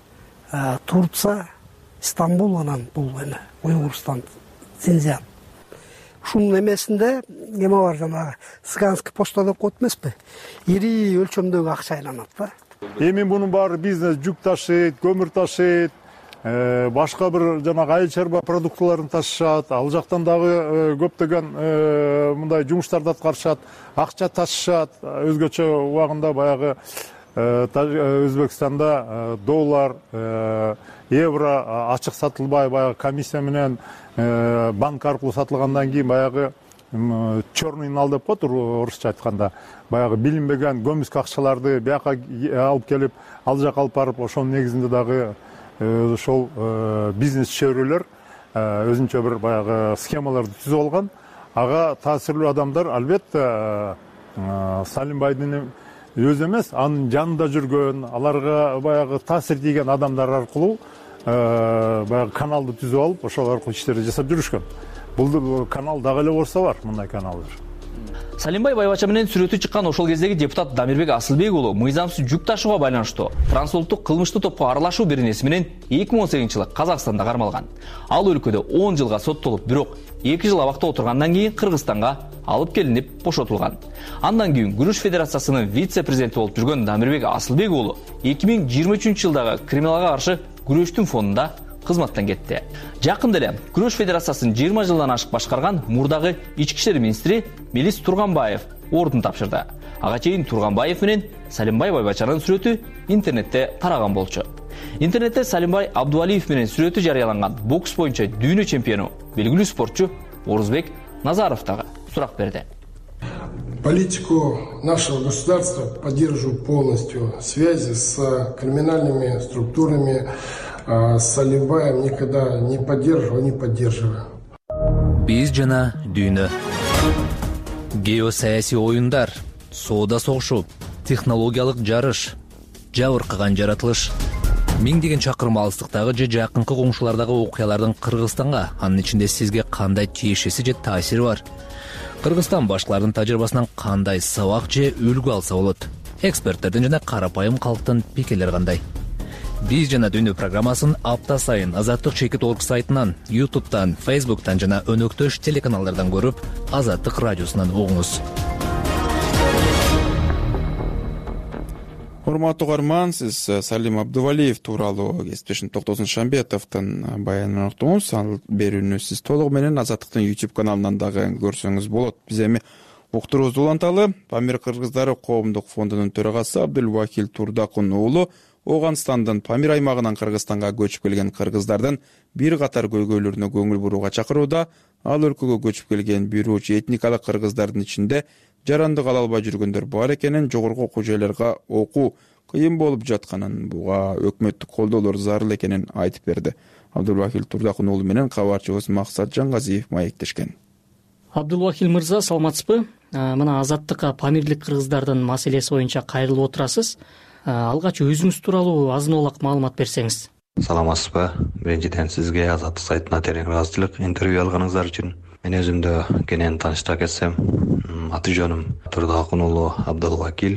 Турция, Стамбул, анан бул эме Уйгурстан, Синьцзян. Ушунун эмесинде эме бар, жанагы Сыганский почта деп коет эмеспи? Ири өлчөмдөгү акча айланат да. Эми мунун баары бизнес, жүк ташыйт, көмүр ташыйт, башка бир жанагы айыл чарба продуктыларын ташышат, ал жактан дагы көптөгөн мындай жумуштарды аткарышат, акча ташышат. Өзгөчө убагында баягы Өзбекстанда доллар, евро ачык сатылбай, баягы комиссия менен банк аркылуу сатылгандан кийин баягы черный нал деп коет орусча айтканда, баягы билинбеген көмүск акчаларды бияка алып келип, ал жака алып барып, ошонун негизинде дагы ошол бизнес чөйрөлөр өзүнчө бир баягы схемаларды түзүп алган. Ага таасирлүү адамдар албетте Салимбайдын өзү эмес, анын жанында жүргөн, аларга баягы таасир тийген адамдар аркылуу баягы каналды түзүп алып, ошол аркылуу иштерди жасап жүрүшкөн. Бул канал дагы эле болсо бар, мындай каналдар. Салимбай Байбача менен сүрөтү чыккан ошол кездеги депутат Дамирбек Асылбек уулу мыйзамсыз жүк ташууга байланыштуу трансулуттук кылмыштуу топко аралашуу беренеси менен 2018-жылы Казакстанда кармалган. Ал өлкөдө 10 жылга соттолуп, бирок 2 жыл абакта отургандан кийин Кыргызстанга алып келинип бошотулган. Андан кийин Күрөш Федерациясынын вице-президенти болуп жүргөн Дамирбек Асылбек уулу 2023-жылдагы криминалга каршы күрөштүн фондунда кызматтан кетти. Жакында эле Күрөш Федерациясын 20 жылдан ашык башкарган мурдагы ички иштер министри Мелис Турганбаев ордун тапшырды. Ага чейин Турганбаев менен Салимбай Байбачанын сүрөтү интернетте тараган болчу. Интернетте Салимбай Абдувалиев менен сүрөтү жарыяланган бокс боюнча дүйнө чемпиону, белгилүү спортчу Орузбек Назаров дагы сурак берди. Политику нашего государства поддерживаю полностью. Связи с криминальными структурами с Салимбаем никогда не поддерживал, не поддерживаю. Биз жана дүйнө. Геосаясий оюндар, соода согушу, технологиялык жарыш, жабыркаган жаратылыш. Миңдеген чакырым алыстыктагы же жакынкы коңшулардагы окуялардын Кыргызстанга, анын ичинде сизге кандай тиешеси же таасири бар? Кыргызстан башкалардын тажрыйбасынан кандай сабак же үлгү алса болот? Эксперттердин жана карапайым калктын пикирлери кандай? Биз жана Дүйнө программасын апта сайын Азаттык Чекит.org сайтынан, YouTube'дан, Facebook'тан жана өнөктөш телеканалдардан көрүп, Азаттык радиосунан угуңуз. Урматтуу угарман, сиз Салим Абдувалиев тууралуу кесиптешим Токтосун Шамбетовдун баянын уктуңуз. Ал берүүнү сиз толугу менен Азаттыктын YouTube каналынан дагы көрсөңүз болот. Биз эми уктуруубузду уланталы. Памир кыргыздары коомдук фондунун төрагасы Абдулвахил Турдакун уулу Оганстандын Памир аймагынан Кыргызстанга көчүп келген кыргыздардын бир катар көйгөйлөрүнө көңүл бурууга чакырууда. Ал өлкөгө көчүп келген бирөөчү этникалык кыргыздардын ичинде жарандык ала албай жүргөндөр бар экенин, жогорку окуу жайларга окуу кыйын болуп жатканын, буга өкмөттүк колдоолор зарыл экенин айтып берди. Абдулвахил Турдакун уулу менен кабарчыбыз Максат Жангазиев маектешкен. Абдулвахил мырза, саламатсызбы? Мына Азаттыкка памирлик кыргыздардын маселеси боюнча кайрылып отурасыз. Алгач өзүңүз тууралуу азын-аулак маалымат берсеңиз. Саламатсызбы? Биринчиден сизге Азаттык сайтына терең ыраазычылык интервью алганыңыздар үчүн. Мен өзүмдү кенен тааныштыра кетсем, аты жөнүм Турдакун уулу Абдулвакил,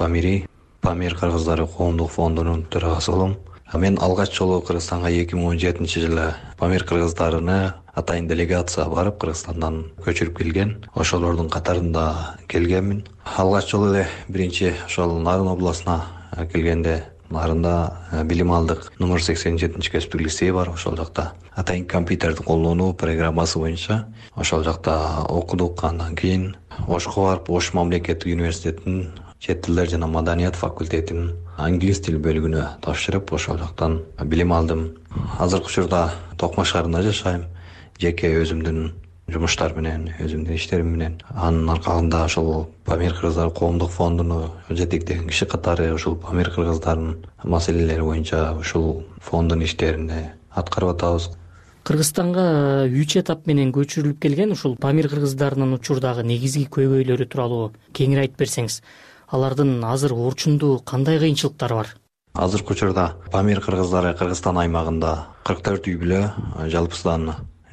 Памир кыргыздары коомдук фондунун төрагасы болом. Мен алгач жолу Кыргызстанга 2017-жылы Памир кыргыздарыны атайын делегация барып Кыргызстандан көчүрүп келген. Ошолордун катарында келгенмин. Алгач жолу эле биринчи ошол Нарын областына келгенде Нарында билим алдык. Номер 87 кесиптик лицей бар. Ошол жакта атайын компьютерди колдонуу программасы боюнча ошол жакта окудук. Андан кийин Ошко барып, Ош мамлекеттик университетинин чет тилдер жана маданият факультетинин англис тил бөлүгүнө тапшырып, ошол жактан билим алдым. Азыркы учурда Токмак шаарында жашайм. Жеке өзүмдүн жумуштар менен, өзүмдүн иштерим менен. Анын аркасында ошол Памир кыргыздары коомдук фондуну жетектеген киши катары ушул Памир кыргыздарынын маселелери боюнча ушул фонддун иштерине аткарып атабыз. Кыргызстанга 3 этап менен көчүрүлүп келген ушул Памир кыргыздарынын учурдагы негизги көйгөйлөрү тууралуу кеңири айтып берсеңиз. Алардын азыр орчундуу кандай кыйынчылыктары бар? Азыркы учурда Памир кыргыздары Кыргызстан аймагында 44 үй бүлө, жалпысынан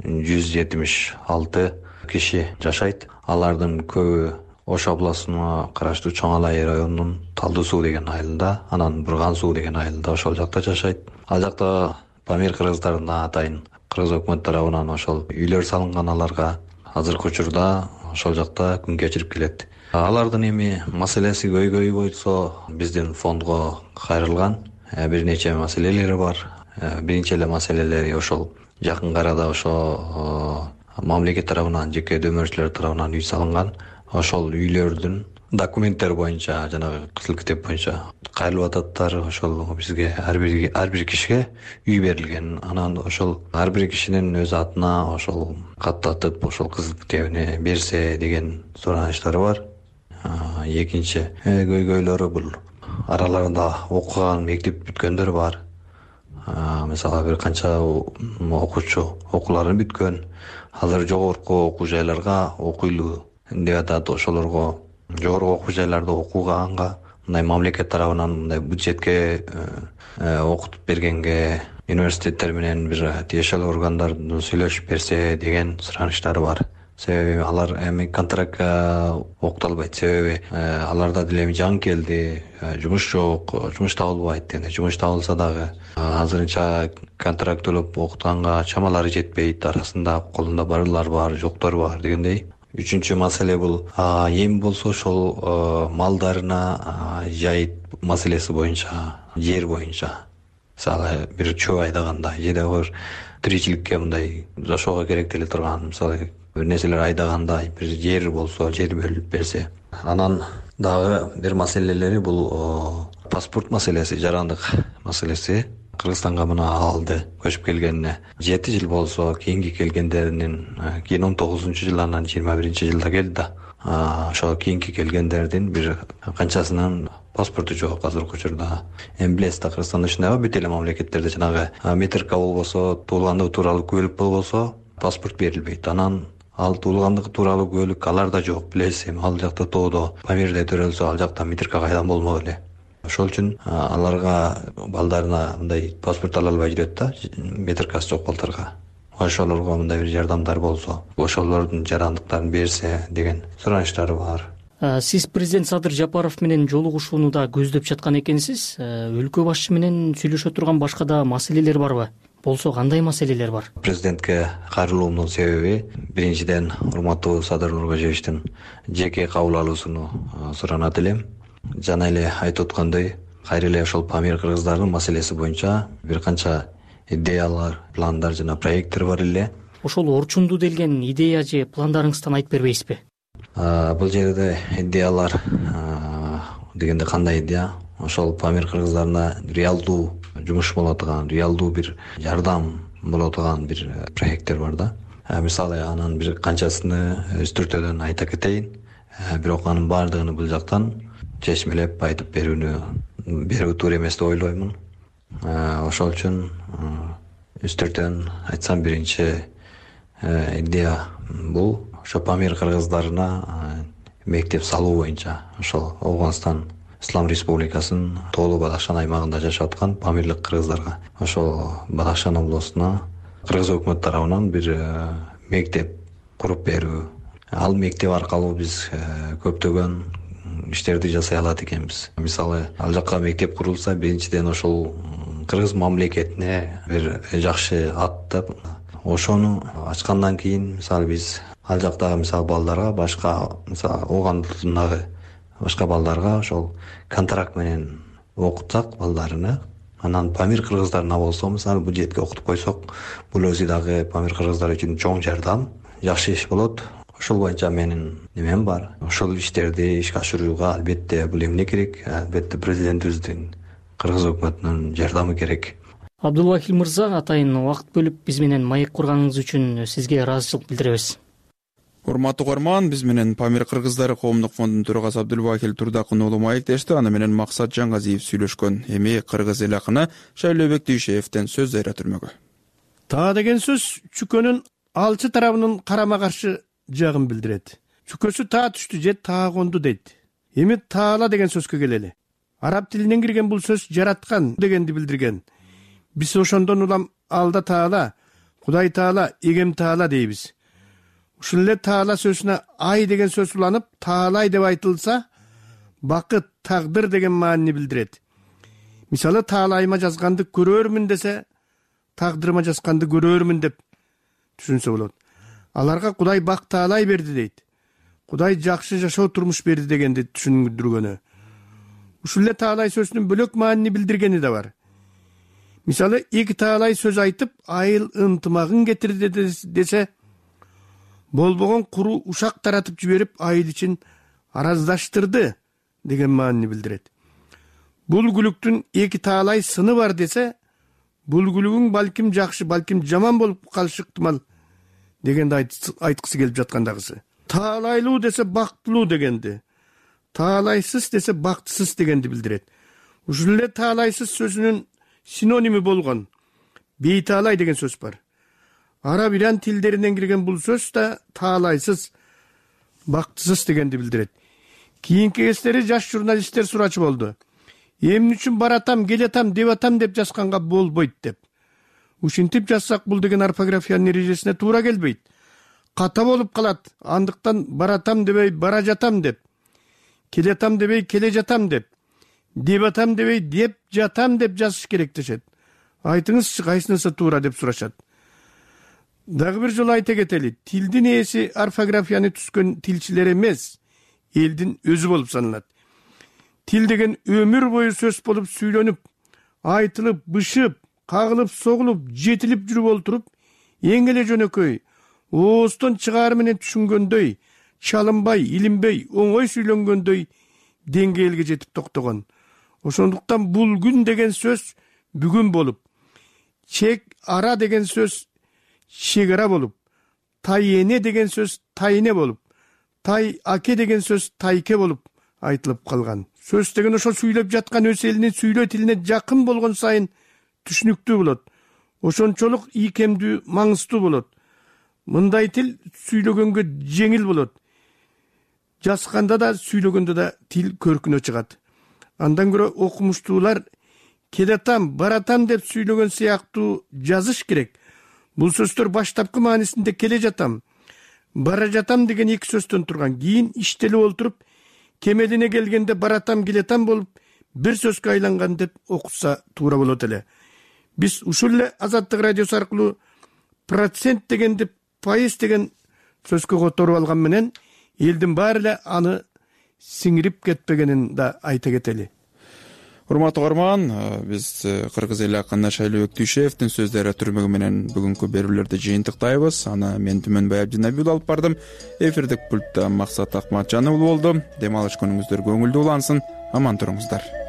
176 киши жашайт. Алардын көбү Ош областына караштуу Чоң Алай районунун Талдуу суу деген айылында, анан Бурган суу деген айылда ошол жакта жашайт. Ал жакта Памир кыргыздарына атайын Кыргыз өкмөт тарабынан ошол үйлөр салынган аларга. Азыркы учурда ошол жакта күн кечирип келет. Алардын эми маселеси көйгөйү болсо биздин фондго кайрылган бир нече маселелери бар. Биринчи эле маселелери ошол жакын арада ошо мамлекет тарабынан, жеке дөмөрчүлөр тарабынан үй салынган. Ошол үйлөрдүн документтер боюнча, жанагы кызыл китеп боюнча кайрылып ататтар. Ошол бизге ар бир кишиге үй берилген. Анан ошол ар бир кишинин өз атына ошол каттатып, ошол кызыл китебине берсе деген суранычтары бар. Экинчи көйгөйлөрү бул араларында окуган, мектеп бүткөндөр бар. Мисалы бир канча окуучу окууларын бүткөн, азыр жогорку окуу жайларга окуйлуу деп атат. Ошолорго жогорку окуу жайларда окуганга мындай мамлекет тарабынан мындай бюджетке окутуп бергенге университеттер менен бир тиешелүү органдар сүйлөшүп берсе деген суранычтары бар. Себеби алар эми контрактка окуталбайт. Себеби аларда деле жан келди, жумуш жок, жумуш табылбайт. Эми жумуш табылса дагы азырынча контракт төлөп окутканга чамалары жетпейт. Арасында колунда барлар бар, жоктор бар дегендей. Үчүнчү маселе бул эми болсо ошол малдарына жайыт маселеси боюнча, жер боюнча. Мисалы бир чөп айдаганда, же да бир тиричиликке мындай жашоого керек деле турган, мисалы бир нерселер айдаганда бир жер болсо, жер бөлүп берсе. Анан дагы бир маселелери бул паспорт маселеси, жарандык маселеси. Кыргызстанга мына алды көчүп келгенине 7 жыл болсо, кийинки келгендеринин кийин 19-жылдан 21-жылда келди да. Ошо кийинки келгендердин бир канчасынын паспорту жок азыркы учурда. Эми билесиз да, Кыргызстандын ушундай бүт эле мамлекеттерде жанагы метрика болбосо, туулгандыгы тууралуу күбөлүк болбосо, паспорт берилбейт. Анан ал туулгандыгы тууралуу күбөлүк аларда жок, билесиз, эми ал жакта тоодо Памирде төрөлсө ал жакта Митирка кайдан болмок эле. Ошол үчүн аларга балдарына мындай паспорт ала албай жүрөт да, метрикасы жок балдарга. Ошолорго мындай бир жардамдар болсо, ошолордун жарандыктарын берсе деген суранычтары бар. Сиз президент Садыр Жапаров менен жолугушууну да көздөп жаткан экенсиз. Өлкө башчысы менен сүйлөшө турган башка да маселелер барбы? Болсо кандай маселелер бар? Президентке кайрылуумдун себеби биринчиден урматтуу Садыр Нуркожоевичтин жеке кабыл алуусуну суранат элем. Жана эле айтып өткөндөй, кайра эле ошол Памир кыргыздарынын маселеси боюнча бир канча идеялар, пландар жана проекттер бар эле. Ошол орчунду делген идея же пландарыңыздан айтып бербейсизби? Бул жерде идеялар дегенде кандай идея? Ошол Памир кыргыздарына реалдуу жумуш боло турган, реалдуу бир жардам боло турган бир проекттер бар да. Мисалы анын бир канчасыны үстүртөдөн айта кетейин. Бирок анын баардыгын бул жактан чечмелеп айтып берүү туура эмес деп ойлоймун. Ошол үчүн үстүртөн айтсам биринчи идея бул ошо Памир кыргыздарына мектеп салуу боюнча ошол Афганстан Ислам Республикасынын Тоолуу Бадахшан аймагында жашап аткан памирлик кыргыздарга ошол Бадахшан областуна кыргыз өкмөт тарабынан бир мектеп куруп берүү. Ал мектеп аркылуу биз көптөгөн иштерди жасай алат экенбиз. Мисалы, ал жакка мектеп курулса, биринчиден ошол кыргыз мамлекетине бир жакшы аттап, ошону ачкандан кийин, мисалы биз ал жактагы мисалы балдарга, башка мисалы Оогандагы башка балдарга ошол контракт менен окутсак балдарыны, анан Памир кыргыздарына болсо, мисалы бюджетке окутуп койсок, бул өзү дагы Памир кыргыздар үчүн чоң жардам, жакшы иш болот. Ошол боюнча менин немем бар. Ошол иштерди ишке ашырууга албетте бул эмне керек? Албетте президентибиздин, кыргыз өкмөтүнүн жардамы керек. Абдулвахил мырза, атайын убакыт бөлүп биз менен маек курганыңыз үчүн сизге ыраазычылык билдиребиз. Урматтуу угарман, биз менен Памир кыргыздары коомдук фондунун төрагасы Абдулвахил Турдакын уулу маектешти, аны менен Максат Жаңгазиев сүйлөшкөн. Эми кыргыз эл акыны Шайлообек Дүйшеевден сөз айра түрмөгө. Таа деген сөз чүкөнүн алчы тарабынын карама каршы жагын билдирет. Чүкөсү таа түштү же таа конду дейт. Эми таала деген сөзгө келели. Араб тилинен кирген бул сөз жараткан дегенди билдирген. Биз ошондон улам алда таала, Кудай таала, эгем таала дейбиз. Ушул эле таала сөзүнө ай деген сөз уланып, таалай деп айтылса, бакыт, тагдыр деген маанини билдирет. Мисалы, таалайыма жазганды көрөрмүн десе, тагдырыма жазганды көрөрмүн деп түшүнсө болот. Аларга Кудай бак таалай берди дейт. Кудай жакшы жашоо турмуш берди дегенди түшүндүргөнү. Ушул эле таалай сөзүнүн бөлөк маанини билдиргени да бар. Мисалы, эки таалай сөз айтып, айыл ынтымагын кетирди десе, болбогон куру ушак таратып жиберип, айыл ичин араздаштырды деген маанини билдирет. Бул күлүктүн эки таалай сыны бар десе, бул күлүгүң балким жакшы, балким жаман болуп калышы ыктымал дегенди айткысы келип жаткандагысы. Таалайлуу десе бактылуу дегенди, таалайсыз десе бактысыз дегенди билдирет. Ушул эле таалайсыз сөзүнүн синоними болгон бейтаалай деген сөз бар. Араб иран тилдеринен кирген бул сөз да таалайсыз, бактысыз дегенди билдирет. Кийинки кездери жаш журналисттер сурачы болду. Эмне үчүн баратам, келатам, деп атам деп жазганга болбойт деп. Ушинтип жазсак бул деген орфографиянын эрежесине туура келбейт. Ката болуп калат. Андыктан баратам дебей бара жатам деп, келатам дебей келе жатам деп атам дебей деп жатам деп жазыш керек дешет. Айтыңызчы кайсынысы туура деп сурашат. Дагы бир жолу айта кетели, тилдин ээси орфографияны түзгөн тилчилер эмес, элдин өзү болуп саналат. Тил деген өмүр бою сөз болуп сүйлөнүп, айтылып, бышып, кагылып, согулуп, жетилип жүрүп олтуруп, эң эле жөнөкөй, ооздон чыгаары менен түшүнгөндөй, чалынбай, илинбей, оңой сүйлөнгөндөй деңгээлге жетип токтогон. Ошондуктан бул күн деген сөз бүгүн болуп, чек ара деген сөз чек ара болуп, тай эне деген сөз тайне болуп, тай аке деген сөз тайке болуп айтылып калган. Сөз деген ошо сүйлөп жаткан өз элинин сүйлөө тилине жакын болгон сайын түшүнүктүү болот. Ошончолук ийкемдүү, маңыздуу болот. мындай тил сүйлөгөнгө жеңил болот. Жазганда да сүйлөгөндө да тил көркүнө чыгат. Андан көрө окумуштуулар келатам, баратам деп сүйлөгөн сыяктуу жазыш керек. Бул сөздөр баштапкы маанисинде келе жатам, бара жатам деген эки сөздөн турган. Кийин иштелип олтуруп, кемелине келгенде баратам, келетам болуп, бир сөзгө айланган деп окутса туура болот эле. Биз ушул эле Азаттык радиосу аркылуу процент дегенди пайыз деген сөзгө которуп алган менен элдин баары эле аны сиңирип кетпегенин да айта кетели. Урматтуу угарман, биз кыргыз эли акыны Шайлообек Түйшеевдин сөздөрү түрмөгү менен бүгүнкү берүүлөрдү жыйынтыктайбыз. Аны мен Түмөнбай Абдинабиул алып бардым. Эфирдик пультта Максат Акматжанов болду. Дем алыш күнүңүздөр көңүлдүү улансын. Аман туруңуздар.